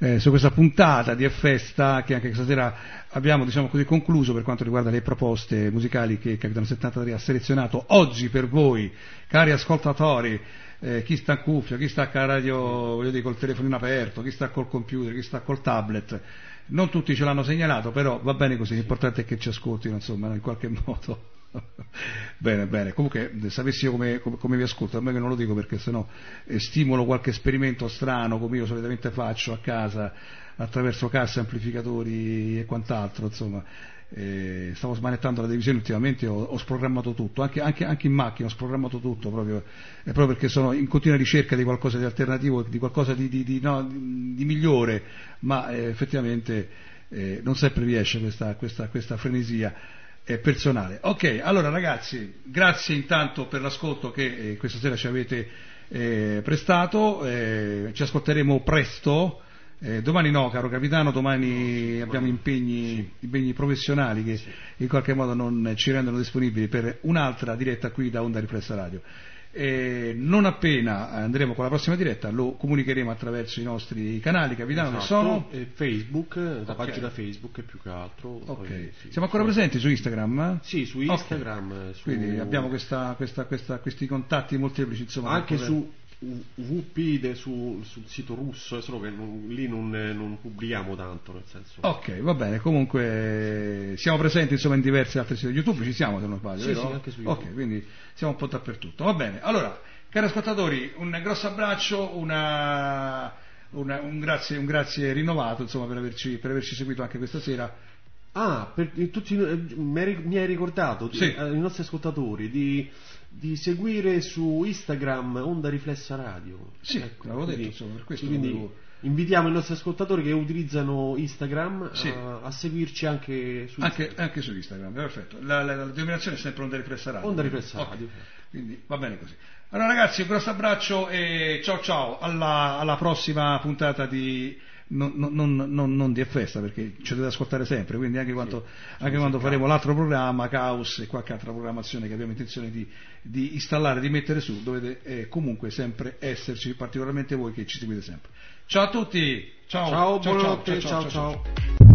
[SPEAKER 2] puntata di Festa, che anche questa sera abbiamo, diciamo così, concluso per quanto riguarda le proposte musicali che Capitano 73 ha selezionato oggi per voi, cari ascoltatori. Chi sta in cuffia, chi sta a radio, voglio dire, col telefonino aperto, chi sta col computer, chi sta col tablet. Non tutti ce l'hanno segnalato, però va bene così, l'importante è che ci ascoltino, insomma, in qualche modo. Bene, comunque sapessi io come vi ascolto, a me che non lo dico perché sennò stimolo qualche esperimento strano come io solitamente faccio a casa attraverso casse, amplificatori e quant'altro, insomma. Stavo smanettando la televisione ultimamente, ho sprogrammato tutto, anche in macchina ho sprogrammato tutto proprio perché sono in continua ricerca di qualcosa di alternativo, di qualcosa di migliore, ma effettivamente non sempre riesce questa frenesia personale. Ok, allora ragazzi, grazie intanto per l'ascolto che questa sera ci avete prestato, ci ascolteremo presto. Domani no, caro capitano, domani abbiamo impegni professionali che in qualche modo non ci rendono disponibili per un'altra diretta qui da Onda Riflessa Radio. Non appena andremo con la prossima diretta lo comunicheremo attraverso i nostri canali, capitano, che sono
[SPEAKER 3] Facebook, la pagina Facebook più che altro.
[SPEAKER 2] Ok.
[SPEAKER 3] Poi, sì,
[SPEAKER 2] siamo ancora presenti su Instagram?
[SPEAKER 3] Sì, su Instagram.
[SPEAKER 2] Okay. Quindi abbiamo questi contatti molteplici, insomma,
[SPEAKER 3] anche su VP sul sito russo, solo che lì non pubblichiamo tanto, nel senso.
[SPEAKER 2] Ok, va bene, comunque siamo presenti insomma in diversi altri siti YouTube, ci siamo se non sbaglio, vero?
[SPEAKER 3] Sì, anche su YouTube.
[SPEAKER 2] Ok, quindi siamo un po' dappertutto. Va bene, allora, cari ascoltatori, un grosso abbraccio, un grazie rinnovato insomma per averci seguito anche questa sera.
[SPEAKER 3] Mi hai ricordato ai nostri ascoltatori di seguire su Instagram Onda Riflessa Radio.
[SPEAKER 2] Sì, ecco, l'avevo detto, insomma, per questo
[SPEAKER 3] invitiamo i nostri ascoltatori che utilizzano Instagram a seguirci anche su Instagram.
[SPEAKER 2] Anche su Instagram, perfetto. La denominazione è sempre Onda Riflessa Radio.
[SPEAKER 3] Onda Riflessa Radio.
[SPEAKER 2] Quindi va bene così. Allora ragazzi, un grosso abbraccio e ciao alla prossima puntata di non di Festa, perché ci dovete ascoltare sempre, quindi anche quando faremo l'altro programma Caos e qualche altra programmazione che abbiamo intenzione di installare, di mettere su, dovete comunque sempre esserci, particolarmente voi che ci seguite sempre. Ciao a tutti, ciao,
[SPEAKER 3] buonanotte, ciao.